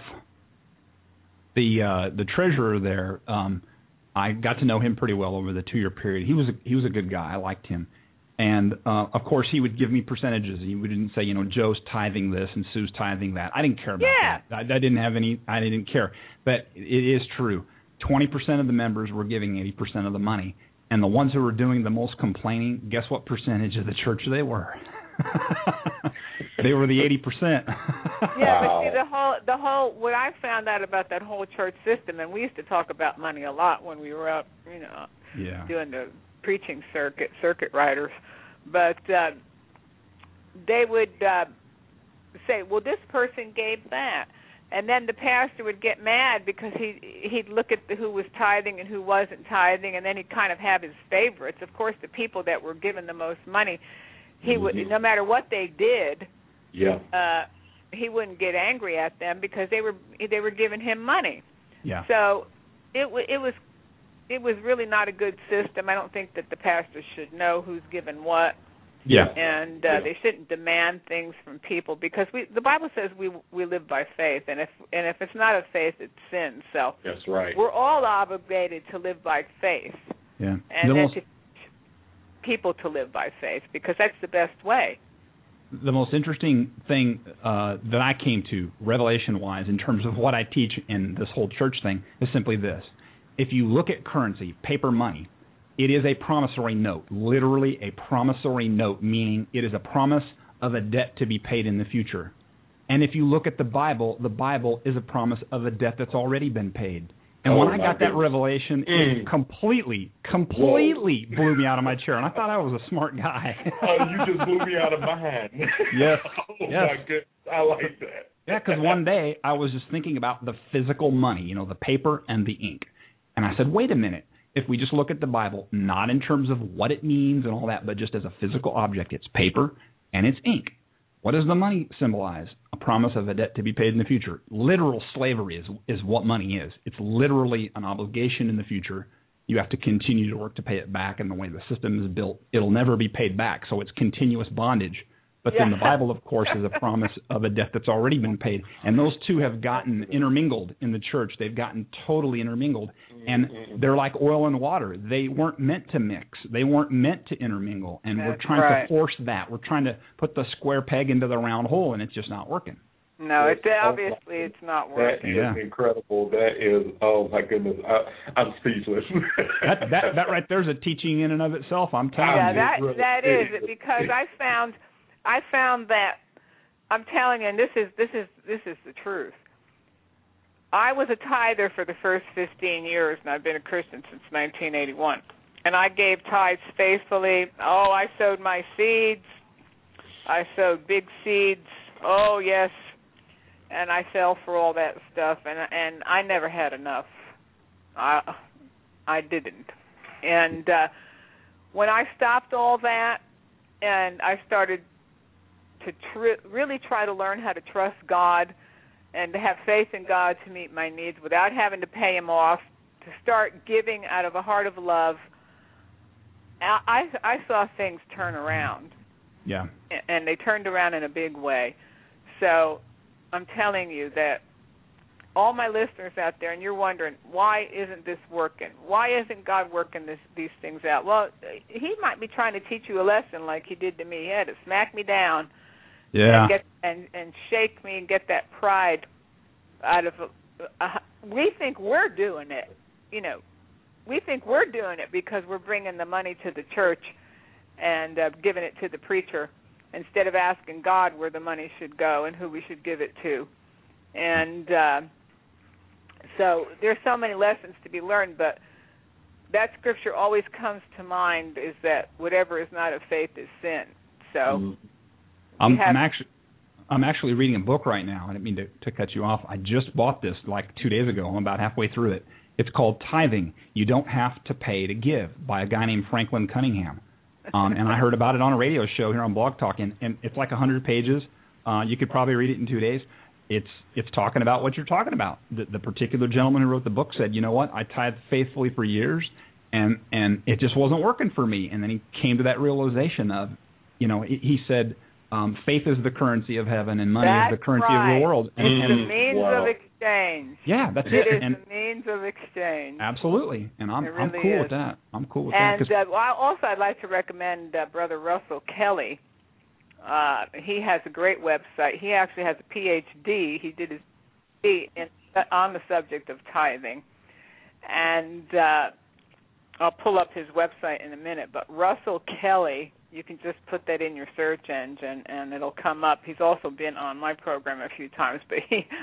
The treasurer there, I got to know him pretty well over the 2-year period. He was a good guy. I liked him. And, of course, he would give me percentages. He didn't say, Joe's tithing this and Sue's tithing that. I didn't care about that. I didn't care. But it is true. 20% of the members were giving 80% of the money. And the ones who were doing the most complaining, guess what percentage of the church they were? They were the 80%. Yeah, but see, the whole what I found out about that whole church system, and we used to talk about money a lot when we were out, doing the preaching circuit riders, but they would say, well, this person gave that, and then the pastor would get mad because he'd look at who was tithing and who wasn't tithing, and then he'd kind of have his favorites. Of course, the people that were given the most money, he would, no matter what they did, he wouldn't get angry at them because they were giving him money. Yeah. So it was really not a good system. I don't think that the pastors should know who's given what. Yeah. And they shouldn't demand things from people, because the Bible says we live by faith, and if it's not of faith, it's sin. So that's right. We're all obligated to live by faith. Yeah. And then to people to live by faith, because that's the best way. the most interesting thing that I came to, revelation-wise, in terms of what I teach in this whole church thing, is simply this. If you look at currency, paper money, it is a promissory note, literally a promissory note, meaning it is a promise of a debt to be paid in the future. And if you look at the Bible is a promise of a debt that's already been paid. And when I got that revelation, it completely blew me out of my chair. And I thought I was a smart guy. You just blew me out of mine. Yes. My goodness. I like that. Yeah, because one day I was just thinking about the physical money, the paper and the ink. And I said, wait a minute. If we just look at the Bible, not in terms of what it means and all that, but just as a physical object, it's paper and it's ink. What does the money symbolize? A promise of a debt to be paid in the future. Literal slavery is what money is. It's literally an obligation in the future. You have to continue to work to pay it back, and the way the system is built, it'll never be paid back, so it's continuous bondage. But then the Bible, of course, is a promise of a debt that's already been paid. And those two have gotten intermingled in the church. They've gotten totally intermingled. And they're like oil and water. They weren't meant to mix. They weren't meant to intermingle. And we're trying to force that. We're trying to put the square peg into the round hole, and it's just not working. No, obviously it's not working. That is incredible. That is, oh my goodness, I'm speechless. that right there's a teaching in and of itself. I'm telling you. Yeah, that is it, because I found that, I'm telling you, and this is the truth. I was a tither for the first 15 years, and I've been a Christian since 1981. And I gave tithes faithfully. Oh, I sowed my seeds. I sowed big seeds. Oh, yes. And I fell for all that stuff, and I never had enough. I didn't. And when I stopped all that, and I started to really try to learn how to trust God and to have faith in God to meet my needs without having to pay Him off, to start giving out of a heart of love, I saw things turn around. Yeah. And they turned around in a big way. So I'm telling you that all my listeners out there, and you're wondering, why isn't this working? Why isn't God working these things out? Well, He might be trying to teach you a lesson like He did to me. He had to smack me down and shake me and get that pride out of we think we're doing it. We think we're doing it because we're bringing the money to the church and giving it to the preacher instead of asking God where the money should go and who we should give it to. And so there's so many lessons to be learned, but that scripture always comes to mind, is that whatever is not of faith is sin. So I'm actually reading a book right now. I didn't mean to cut you off. I just bought this like 2 days ago. I'm about halfway through it. It's called Tithing. You Don't Have to Pay to Give, by a guy named Franklin Cunningham. And I heard about it on a radio show here on Blog Talk, and it's like 100 pages. You could probably read it in 2 days. It's talking about what you're talking about. The particular gentleman who wrote the book said, you know what, I tithed faithfully for years, and it just wasn't working for me. And then he came to that realization of, he said, faith is the currency of heaven, and money is the currency of the world. It's the means of exchange. Yeah, that's it. It is the means of exchange. Absolutely, and I'm cool with that. I'm cool with that. And also, I'd like to recommend Brother Russell Kelly. He has a great website. He actually has a PhD. He did his PhD on the subject of tithing, and I'll pull up his website in a minute. But Russell Kelly, you can just put that in your search engine, and it'll come up. He's also been on my program a few times, but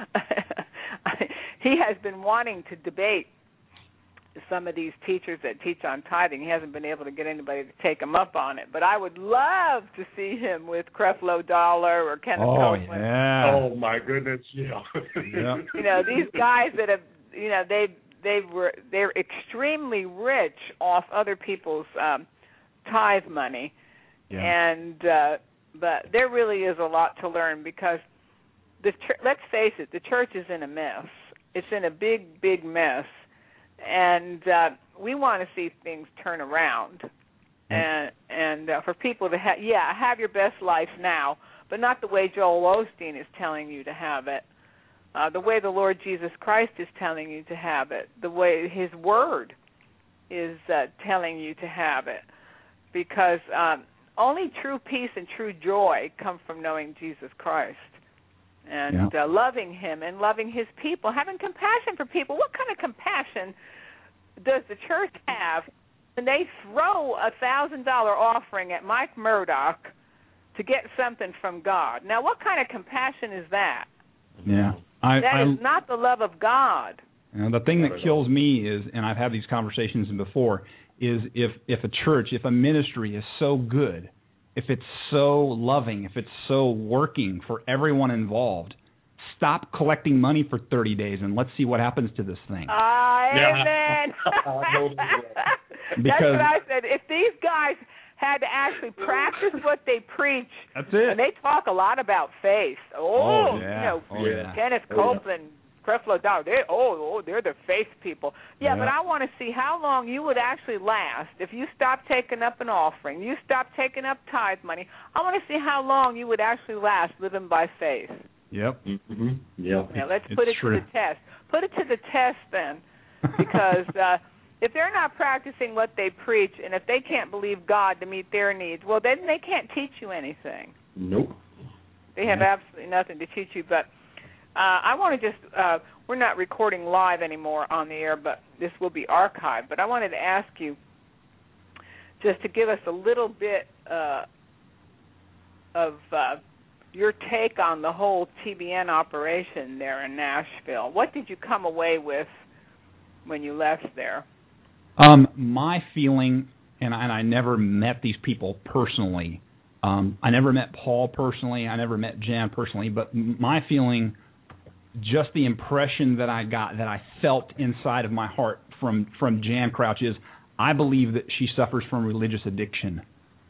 he has been wanting to debate some of these teachers that teach on tithing. He hasn't been able to get anybody to take him up on it. But I would love to see him with Creflo Dollar or Kenneth Copeland. Yeah. Oh, my goodness, yeah. These guys that have, they're extremely rich off other people's tithe money. Yeah. And but there really is a lot to learn, because let's face it, the church is in a mess. It's in a big, big mess. And we want to see things turn around, and for people to have your best life now, but not the way Joel Osteen is telling you to have it, the way the Lord Jesus Christ is telling you to have it, the way His Word is telling you to have it, because only true peace and true joy come from knowing Jesus Christ and loving Him and loving His people, having compassion for people. What kind of compassion does the church have when they throw a $1,000 offering at Mike Murdoch to get something from God? Now, what kind of compassion is that? Yeah. That is not the love of God. The thing that kills me is, and I've had these conversations before, is if a church, if a ministry is so good, if it's so loving, if it's so working for everyone involved, stop collecting money for 30 days and let's see what happens to this thing. Amen. That's what I said. If these guys had to actually practice what they preach, that's it. And they talk a lot about faith. Kenneth Copeland, Creflo Dollar, they're the faith people. Yeah, but I want to see how long you would actually last if you stopped taking up an offering, you stopped taking up tithe money. I want to see how long you would actually last living by faith. Yep. Mm-hmm. Yep. Now, let's put it to the test. Put it to the test then, because if they're not practicing what they preach and if they can't believe God to meet their needs, well, then they can't teach you anything. Nope. They have absolutely nothing to teach you. But I want to just, we're not recording live anymore on the air, but this will be archived. But I wanted to ask you just to give us a little bit of your take on the whole TBN operation there in Nashville. What did you come away with when you left there? My feeling, and I never met these people personally. I never met Paul personally. I never met Jan personally. But my feeling, just the impression that I got, that I felt inside of my heart from Jan Crouch is, I believe that she suffers from religious addiction.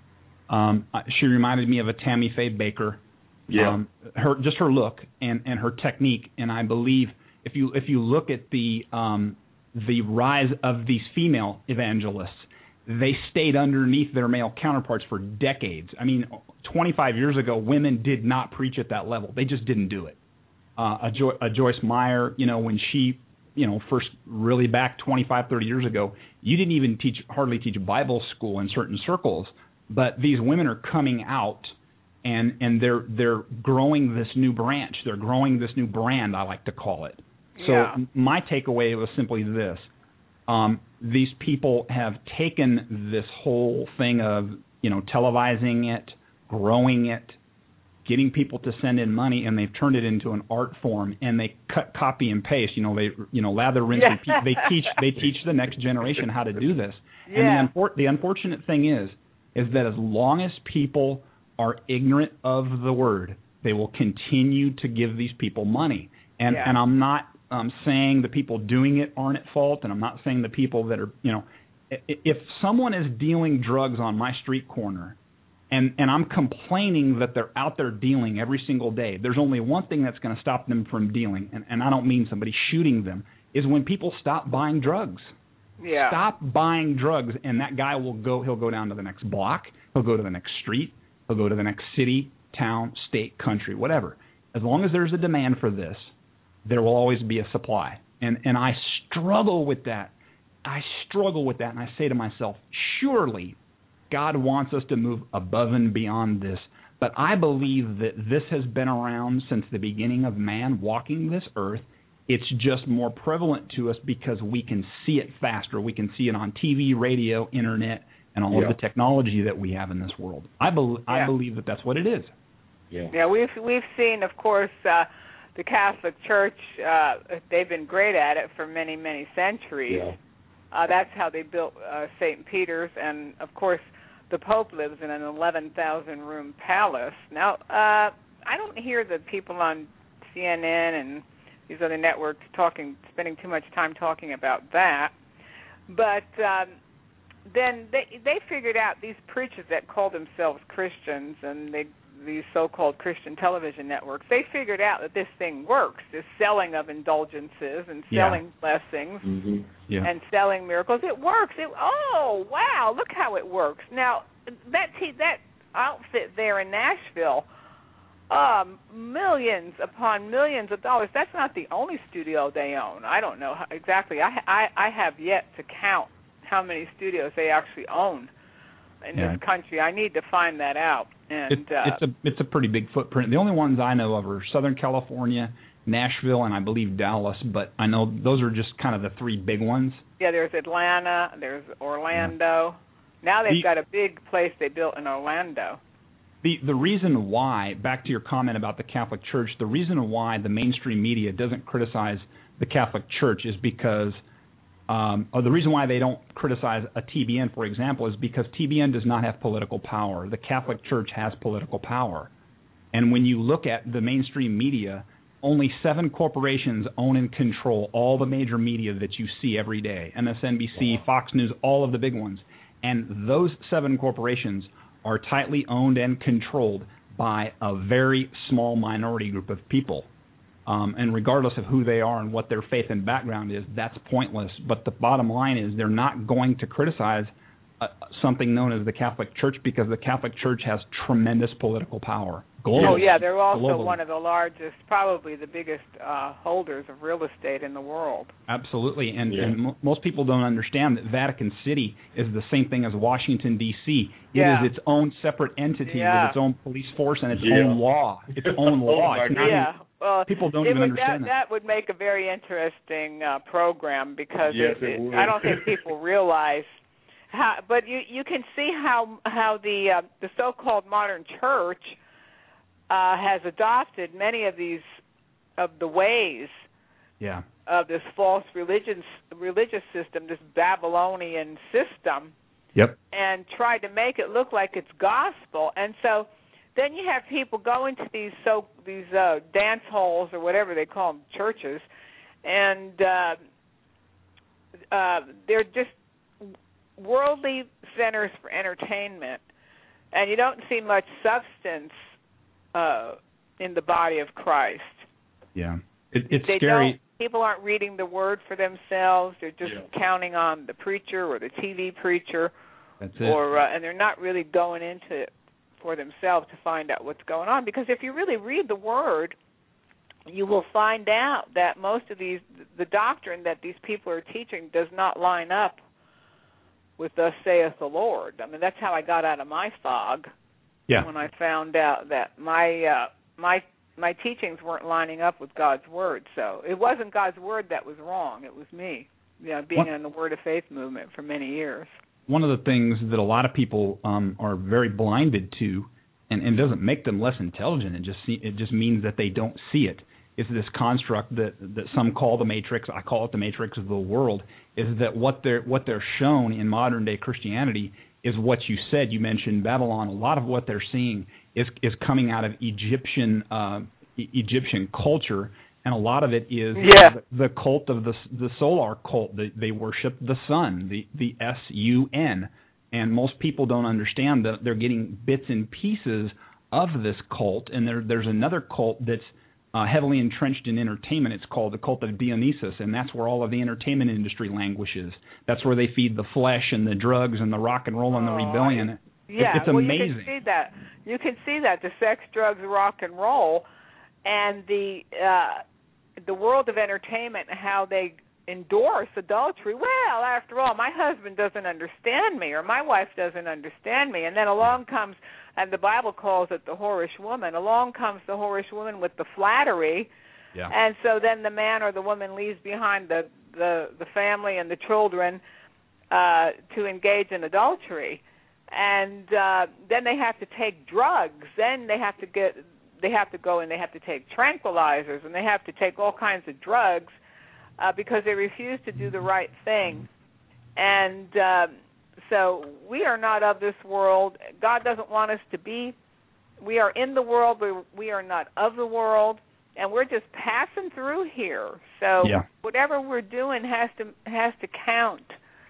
She reminded me of a Tammy Faye Baker. Yeah. Her look and her technique, and I believe if you look at the rise of these female evangelists, they stayed underneath their male counterparts for decades. I mean, 25 years ago, women did not preach at that level. They just didn't do it. A Joyce Meyer, when she, first really back 25, 30 years ago, you didn't even hardly teach Bible school in certain circles. But these women are coming out, and they're growing this new branch. They're growing this new brand, I like to call it. So my takeaway was simply this. These people have taken this whole thing of, televising it, growing it, getting people to send in money, and they've turned it into an art form, and they cut, copy, and paste. They, lather, rinse, repeat. They teach the next generation how to do this. And the unfortunate thing is that as long as people are ignorant of the word, they will continue to give these people money. And I'm not saying the people doing it aren't at fault, and I'm not saying the people that are, if someone is dealing drugs on my street corner, and I'm complaining that they're out there dealing every single day, there's only one thing that's going to stop them from dealing, and I don't mean somebody shooting them, is when people stop buying drugs. Yeah. Stop buying drugs, and that guy he'll go down to the next block, he'll go to the next street, he'll go to the next city, town, state, country, whatever. As long as there's a demand for this, there will always be a supply. And I struggle with that. And I say to myself, surely God wants us to move above and beyond this. But I believe that this has been around since the beginning of man walking this earth. It's just more prevalent to us because we can see it faster. We can see it on TV, radio, internet, and all of the technology that we have in this world. I believe that that's what it is. Yeah, we've seen, of course, the Catholic Church, they've been great at it for many, many centuries. Yeah. That's how they built St. Peter's, and, of course, the Pope lives in an 11,000-room palace. Now, I don't hear the people on CNN and these other networks spending too much time talking about that. But then they figured out, these preachers that call themselves Christians, and these so-called Christian television networks, they figured out that this thing works, this selling of indulgences and selling blessings and selling miracles. It works. Oh, wow, look how it works. Now, that outfit there in Nashville, millions upon millions of dollars. That's not the only studio they own. I don't know exactly. I have yet to count how many studios they actually own. in this country. I need to find that out. And it's a pretty big footprint. The only ones I know of are Southern California, Nashville, and I believe Dallas, but I know those are just kind of the three big ones. Yeah, there's Atlanta, there's Orlando. Now they've got a big place they built in Orlando. The reason why, back to your comment about the Catholic Church, the reason why the mainstream media doesn't criticize the Catholic Church is because, or the reason why they don't criticize a TBN, for example, is because TBN does not have political power. The Catholic Church has political power. And when you look at the mainstream media, only 7 corporations own and control all the major media that you see every day, MSNBC, Fox News, all of the big ones. And those 7 corporations are tightly owned and controlled by a very small minority group of people. And regardless of who they are and what their faith and background is, that's pointless. But the bottom line is they're not going to criticize something known as the Catholic Church because the Catholic Church has tremendous political power. Globally. Oh, yeah, they're also globally. One of the largest, probably the biggest holders of real estate in the world. Absolutely, and most people don't understand that Vatican City is the same thing as Washington, D.C. It is its own separate entity with its own police force and its own law. Its own law. Well, people don't even understand that. That would make a very interesting program because I don't think people realize how. But you can see how the so-called modern church has adopted many of the ways of this false religious system, this Babylonian system, and tried to make it look like it's gospel. And so then you have people go into these dance halls or whatever they call them, churches, and they're just worldly centers for entertainment, and you don't see much substance in the body of Christ. Yeah, it's scary. People aren't reading the Word for themselves. They're just counting on the preacher or the TV preacher. That's it. And they're not really going into it for themselves to find out what's going on. Because if you really read the Word, you will find out that most of the doctrine that these people are teaching does not line up with "Thus saith the Lord." I mean, that's how I got out of my fog. Yeah. When I found out that my teachings weren't lining up with God's Word. So it wasn't God's Word that was wrong. It was me, being in the Word of Faith movement for many years. One of the things that a lot of people are very blinded to, and doesn't make them less intelligent, it just means that they don't see it, is this construct that some call the Matrix. I call it the Matrix of the world. Is that what they're shown in modern day Christianity is what you said. You mentioned Babylon. A lot of what they're seeing is coming out of Egyptian culture, and a lot of it is the cult of the solar cult. They worship the sun, the sun, and most people don't understand that they're getting bits and pieces of this cult. And there's another cult that's heavily entrenched in entertainment. It's called the cult of Dionysus, and that's where all of the entertainment industry languishes. That's where they feed the flesh and the drugs and the rock and roll and the rebellion. It's amazing. You can see that. You can see that, the sex, drugs, rock and roll, and the world of entertainment, how they endorse adultery. Well, after all, my husband doesn't understand me, or my wife doesn't understand me, and then along comes, and the Bible calls it the whorish woman, along comes the whorish woman with the flattery, and so then the man or the woman leaves behind the family and the children to engage in adultery. And then they have to take drugs. Then they have to go and they have to take tranquilizers, and they have to take all kinds of drugs because they refuse to do the right thing. And so we are not of this world. God doesn't want us to be. We are in the world, but we are not of the world, and we're just passing through here. So whatever we're doing has to count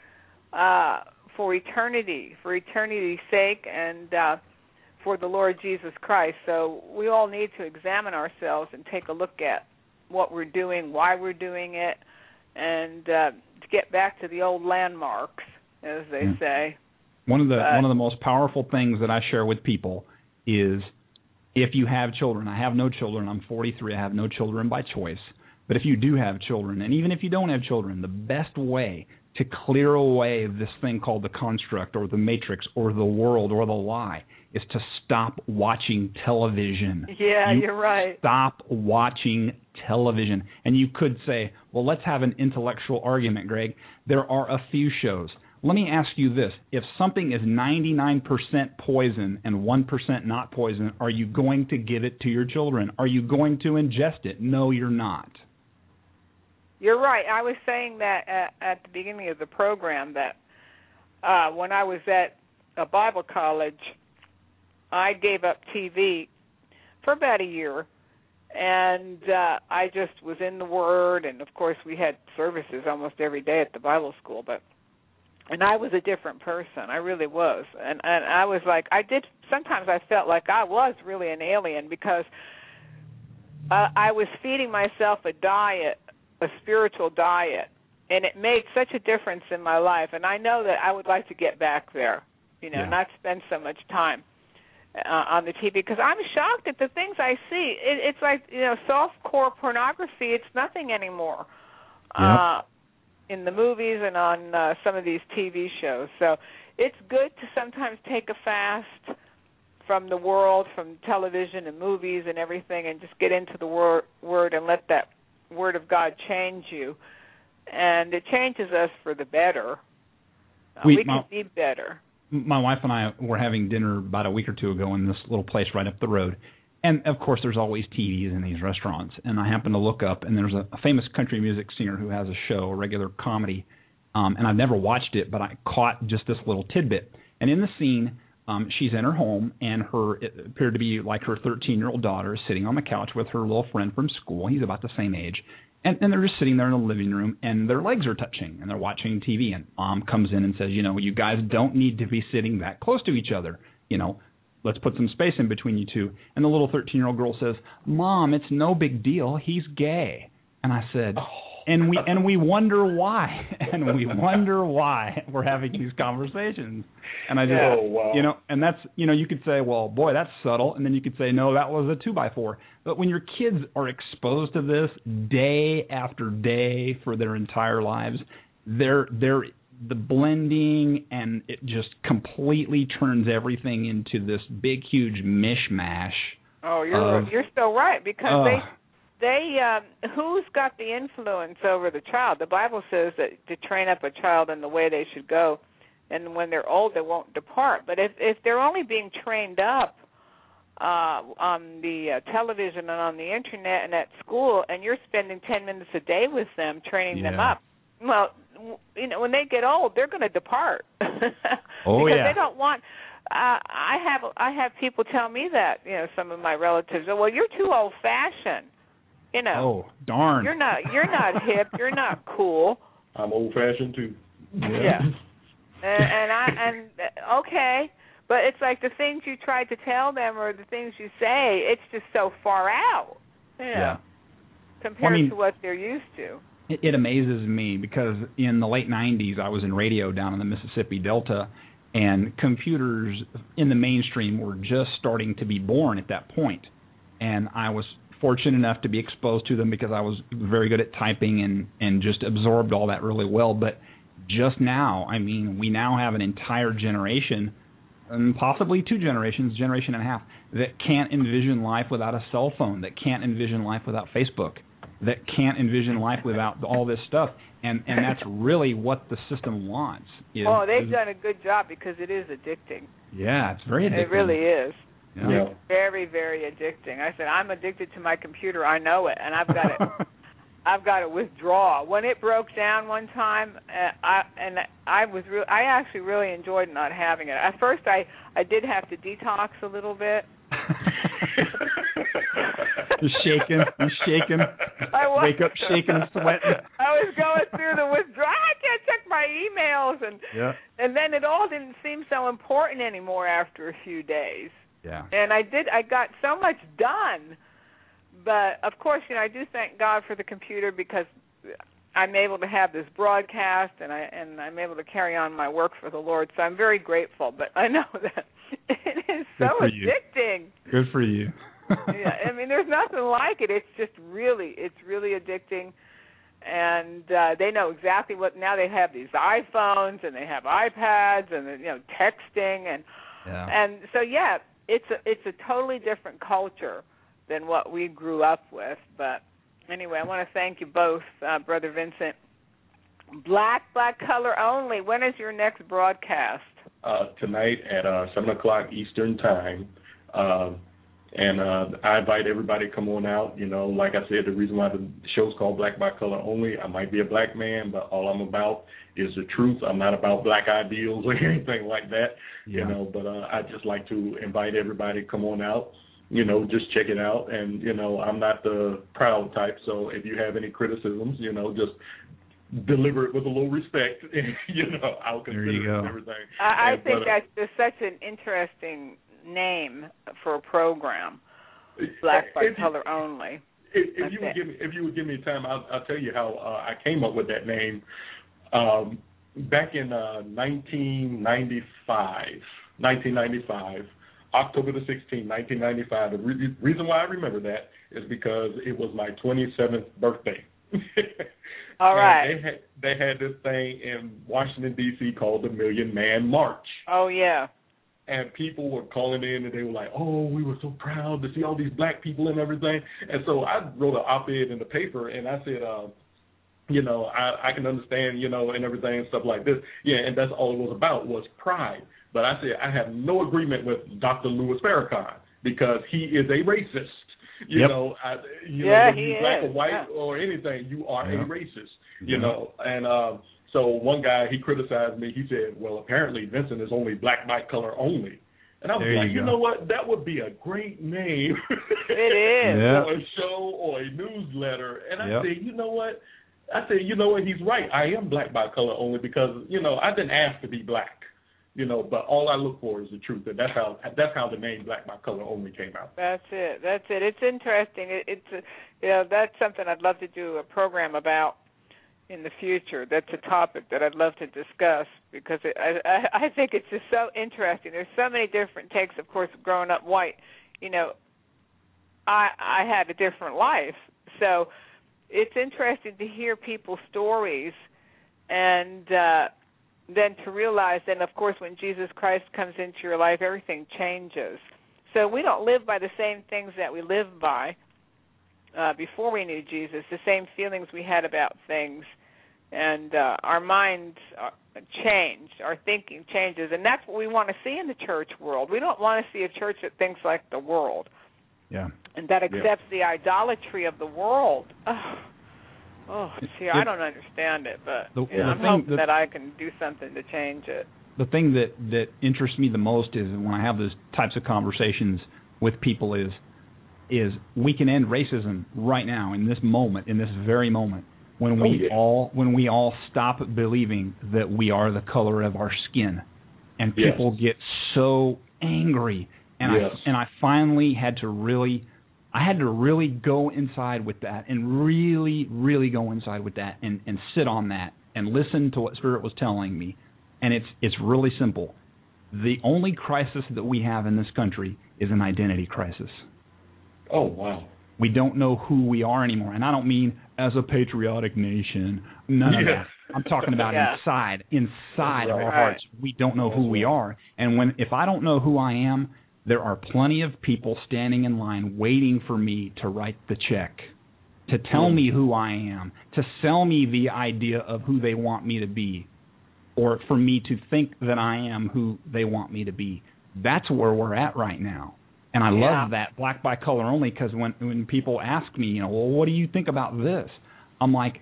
for eternity's sake, and for the Lord Jesus Christ. So we all need to examine ourselves and take a look at what we're doing, why we're doing it, and to get back to the old landmarks, as they say. One of the most powerful things that I share with people is, if you have children. I have no children. I'm 43. I have no children by choice. But if you do have children, and even if you don't have children, the best way to clear away this thing called the construct or the matrix or the world or the lie is to stop watching television. Yeah, you're right. Stop watching television. And you could say, well, let's have an intellectual argument, Greg. There are a few shows. Let me ask you this. If something is 99% poison and 1% not poison, are you going to give it to your children? Are you going to ingest it? No, you're not. You're right. I was saying that at the beginning of the program that when I was at a Bible college, I gave up TV for about a year, and I just was in the Word, and, of course, we had services almost every day at the Bible school, and I was a different person. I really was. And I was like, sometimes I felt like I was really an alien because I was feeding myself a diet, a spiritual diet, and it made such a difference in my life. And I know that I would like to get back there, not spend so much time on the TV, because I'm shocked at the things I see. It's like, softcore pornography, it's nothing anymore in the movies and on some of these TV shows. So it's good to sometimes take a fast from the world, from television and movies and everything, and just get into the Word and let that Word of God change you. And it changes us for the better. We can be better. My wife and I were having dinner about a week or two ago in this little place right up the road. And, of course, there's always TVs in these restaurants. And I happened to look up, and there's a famous country music singer who has a show, a regular comedy. And I've never watched it, but I caught just this little tidbit. And in the scene, she's in her home, and it appeared to be like her 13-year-old daughter is sitting on the couch with her little friend from school. He's about the same age. And they're just sitting there in the living room, and their legs are touching, and they're watching TV. And Mom comes in and says, you guys don't need to be sitting that close to each other. Let's put some space in between you two. And the little 13-year-old girl says, Mom, it's no big deal. He's gay. And I said, and we wonder why. And we wonder why we're having these conversations. And I just, and that's, you could say, well, boy, that's subtle. And then you could say, no, that was a 2x4. But when your kids are exposed to this day after day for their entire lives, they're the blending, and it just completely turns everything into this big, huge mishmash. Oh, you're so right, because they who's got the influence over the child? The Bible says that to train up a child in the way they should go, and when they're old, they won't depart. But if they're only being trained up on the television and on the internet and at school, and you're spending 10 minutes a day with them, training them up, well, when they get old, they're going to depart. Because they don't want. I have people tell me that. Some of my relatives. Well, you're too old-fashioned. Oh, darn. You're not hip. You're not cool. I'm old-fashioned too. Yeah. and okay, but it's like the things you try to tell them or the things you say. It's just so far out. Compared to what they're used to. It amazes me because in the late 90s, I was in radio down in the Mississippi Delta, and computers in the mainstream were just starting to be born at that point. And I was fortunate enough to be exposed to them because I was very good at typing and just absorbed all that really well. But just now, we now have an entire generation, and possibly two generations, generation and a half, that can't envision life without a cell phone, that can't envision life without Facebook, that can't envision life without all this stuff. And that's really what the system wants. They've done a good job because it is addicting. Yeah, it's very addicting. It really is. Yeah. It's very, very addicting. I said, I'm addicted to my computer. I know it, and I've got to withdraw. When it broke down one time, I actually really enjoyed not having it. At first, I did have to detox a little bit. Just shaking. I was. Wake up shaking and sweating. I was going through the withdrawal. I can't check my emails, and then it all didn't seem so important anymore after a few days. Yeah. And I got so much done. But of course, I do thank God for the computer because I'm able to have this broadcast and I'm able to carry on my work for the Lord. So I'm very grateful. But I know that it is so addicting. Good for you. Yeah, there's nothing like it. It's just really addicting. and they know exactly what. Now they have these iPhones and they have iPads and texting and so it's a totally different culture than what we grew up with. But anyway, I want to thank you both, Brother Vincent. Black color only. When is your next broadcast? Tonight at 7 o'clock Eastern Time. And I invite everybody to come on out. Like I said, the reason why the show's called Black by Color Only, I might be a black man, but all I'm about is the truth. I'm not about black ideals or anything like that, but I just like to invite everybody to come on out, just check it out. And, I'm not the proud type, so if you have any criticisms, just deliver it with a little respect. I'll consider everything. I think that's just such an interesting name for a program, Black by Color Only. If you would give me time, I'll tell you how I came up with that name. Back in 1995, October the 16th, 1995. The reason why I remember that is because it was my 27th birthday. All right. They had this thing in Washington, D.C. called the Million Man March. Oh, yeah. And people were calling in and they were like, oh, we were so proud to see all these black people and everything. And so I wrote an op-ed in the paper and I said, I can understand, and everything and stuff like this. Yeah, and that's all it was about was pride. But I said I have no agreement with Dr. Louis Farrakhan because he is a racist. Yep. Whether he you're black is. or white or anything, you are a racist, And so one guy, he criticized me. He said, well, apparently Vincent is only black by color only. And I was like, you know what? That would be a great name. It is. For a show or a newsletter. And I said, you know what? He's right. I am black by color only because, I didn't ask to be black. But all I look for is the truth, and that's how the name Black by Color Only came out. That's it. It's interesting. That's something I'd love to do a program about in the future. That's a topic that I'd love to discuss because I think it's just so interesting. There's so many different takes. Of course, growing up white, I had a different life, so it's interesting to hear people's stories and. Then to realize, then of course, when Jesus Christ comes into your life, everything changes. So we don't live by the same things that we lived by before we knew Jesus, the same feelings we had about things, and our minds change, our thinking changes, and that's what we want to see in the church world. We don't want to see a church that thinks like the world, and that accepts the idolatry of the world. I don't understand it, but I'm hoping that I can do something to change it. The thing that interests me the most is when I have those types of conversations with people is we can end racism right now in this moment, in this very moment, when we all stop believing that we are the color of our skin, and people get so angry, and I finally had to really go inside with that and really go inside with that and sit on that and listen to what Spirit was telling me. And it's really simple. The only crisis that we have in this country is an identity crisis. Oh, wow. We don't know who we are anymore. And I don't mean as a patriotic nation. None of that. I'm talking about inside of our hearts. We don't know who we are. And if I don't know who I am, there are plenty of people standing in line waiting for me to write the check, to tell me who I am, to sell me the idea of who they want me to be, or for me to think that I am who they want me to be. That's where we're at right now. And I love that Black by Color Only, because when people ask me, well, what do you think about this? I'm like,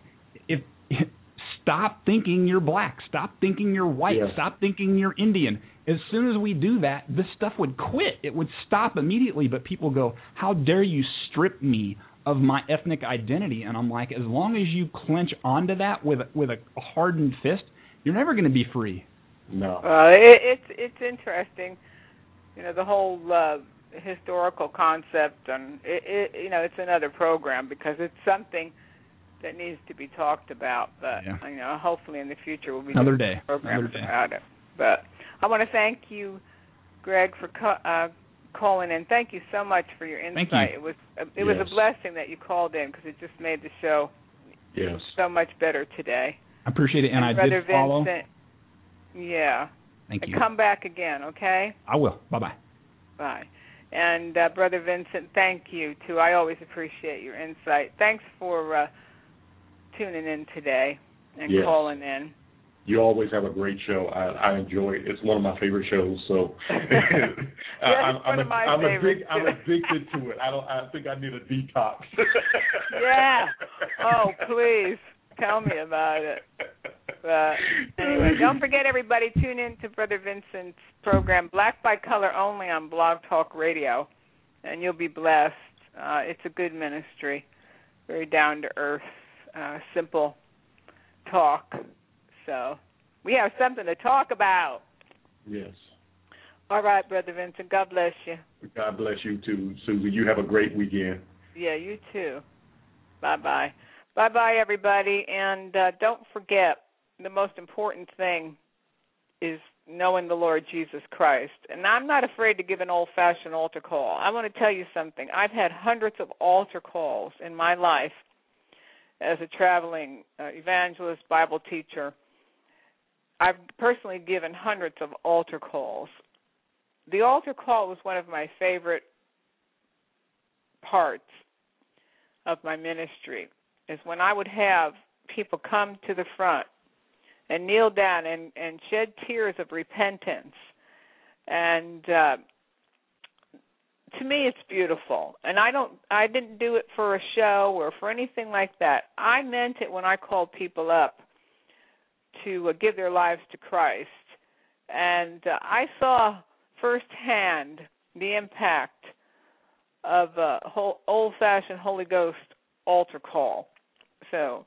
stop thinking you're black. Stop thinking you're white. Stop thinking you're Indian. As soon as we do that, this stuff would quit. It would stop immediately. But people go, how dare you strip me of my ethnic identity? And I'm like, as long as you clench onto that with a hardened fist, you're never going to be free. No. It's interesting, the whole historical concept, and it's another program because it's something that needs to be talked about. But hopefully in the future we'll be another doing day programs about it. But I want to thank you, Greg, for calling in. Thank you so much for your insight. Thank you. It was a blessing that you called in because it just made the show Yes. So much better today. I appreciate it, and I Brother did follow. Vincent, yeah. Thank you. Come back again, okay? I will. Bye-bye. Bye. And Brother Vincent, thank you, too. I always appreciate your insight. Thanks for tuning in today and calling in. You always have a great show. I enjoy it. It's one of my favorite shows. So I'm addicted to it. I think I need a detox. Yeah. Oh, please tell me about it. But anyway, don't forget, everybody, tune in to Brother Vincent's program, Black by Color Only, on Blog Talk Radio, and you'll be blessed. It's a good ministry, very down to earth, simple talk. So we have something to talk about. Yes. All right, Brother Vincent. God bless you. God bless you too, Susie. You have a great weekend. Yeah, you too. Bye-bye. Bye-bye, everybody. And don't forget, the most important thing is knowing the Lord Jesus Christ. And I'm not afraid to give an old-fashioned altar call. I want to tell you something. I've had hundreds of altar calls in my life as a traveling evangelist, Bible teacher. I've personally given hundreds of altar calls. The altar call was one of my favorite parts of my ministry, is when I would have people come to the front and kneel down and shed tears of repentance. And to me, it's beautiful. And I didn't do it for a show or for anything like that. I meant it when I called people up to give their lives to Christ. And I saw firsthand the impact of a old-fashioned Holy Ghost altar call. So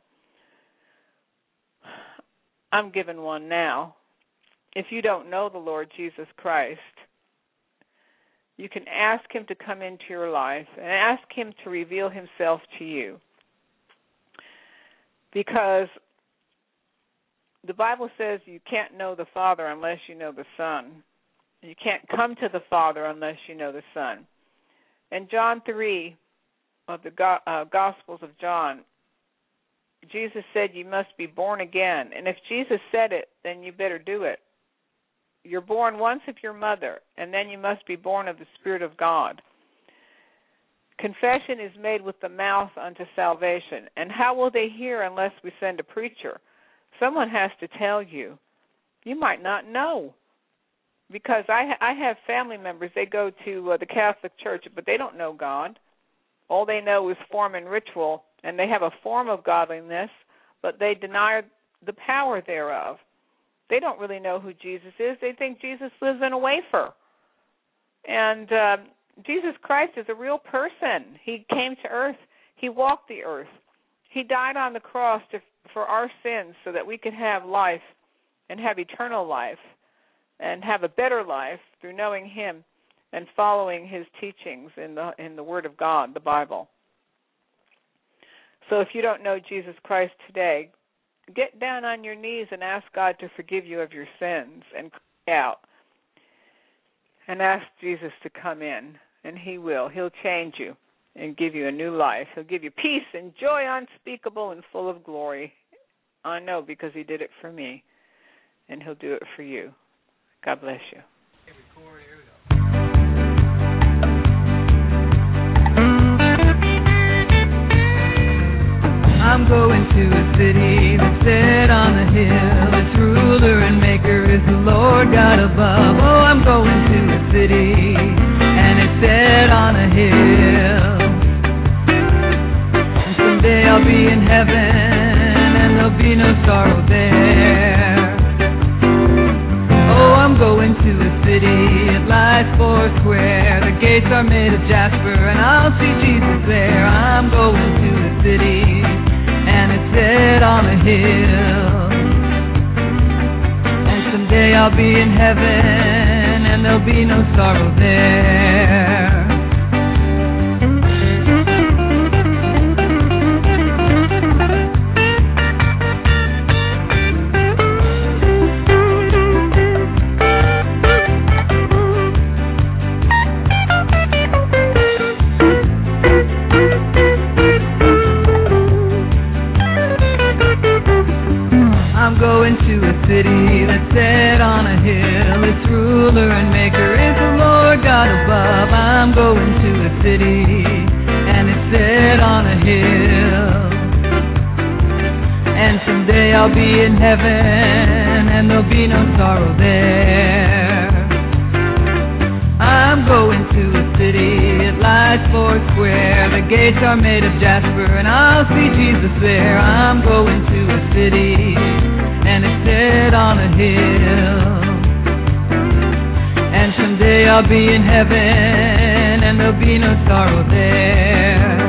I'm giving one now. If you don't know the Lord Jesus Christ, you can ask him to come into your life and ask him to reveal himself to you. Because the Bible says you can't know the Father unless you know the Son. You can't come to the Father unless you know the Son. In John 3 of the Gospels of John, Jesus said you must be born again. And if Jesus said it, then you better do it. You're born once of your mother, and then you must be born of the Spirit of God. Confession is made with the mouth unto salvation. And how will they hear unless we send a preacher? Someone has to tell you. You might not know. Because I have family members, they go to the Catholic Church, but they don't know God. All they know is form and ritual, and they have a form of godliness, but they deny the power thereof. They don't really know who Jesus is. They think Jesus lives in a wafer. And Jesus Christ is a real person. He came to earth. He walked the earth. He died on the cross for our sins so that we could have life and have eternal life and have a better life through knowing him and following his teachings in the Word of God, the Bible. So if you don't know Jesus Christ today, get down on your knees and ask God to forgive you of your sins and cry out and ask Jesus to come in, and he will. He'll change you and give you a new life. He'll give you peace and joy unspeakable and full of glory. I know, because he did it for me, and he'll do it for you. God bless you. I'm going to a city that's set on a hill. Its ruler and maker is the Lord God above. Oh, I'm going to a city, and it's set on a hill. And someday I'll be in heaven, and there'll be no sorrow there. Oh, I'm going to a city, it lies four square. The gates are made of jasper, and I'll see Jesus there. I'm going to a city, and it's set on a hill. And someday I'll be in heaven, and there'll be no sorrow there. going to a city that's set on a hill. Its ruler and maker is the Lord God above. I'm going to a city, and it's set on a hill. And someday I'll be in heaven, and there'll be no sorrow there. I'm going to a city, it lies 4 square. The gates are made of jasper, and I'll see Jesus there. I'm going to a city, and it's set on a hill. And someday I'll be in heaven, and there'll be no sorrow there.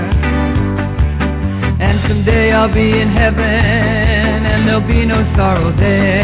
And someday I'll be in heaven, and there'll be no sorrow there.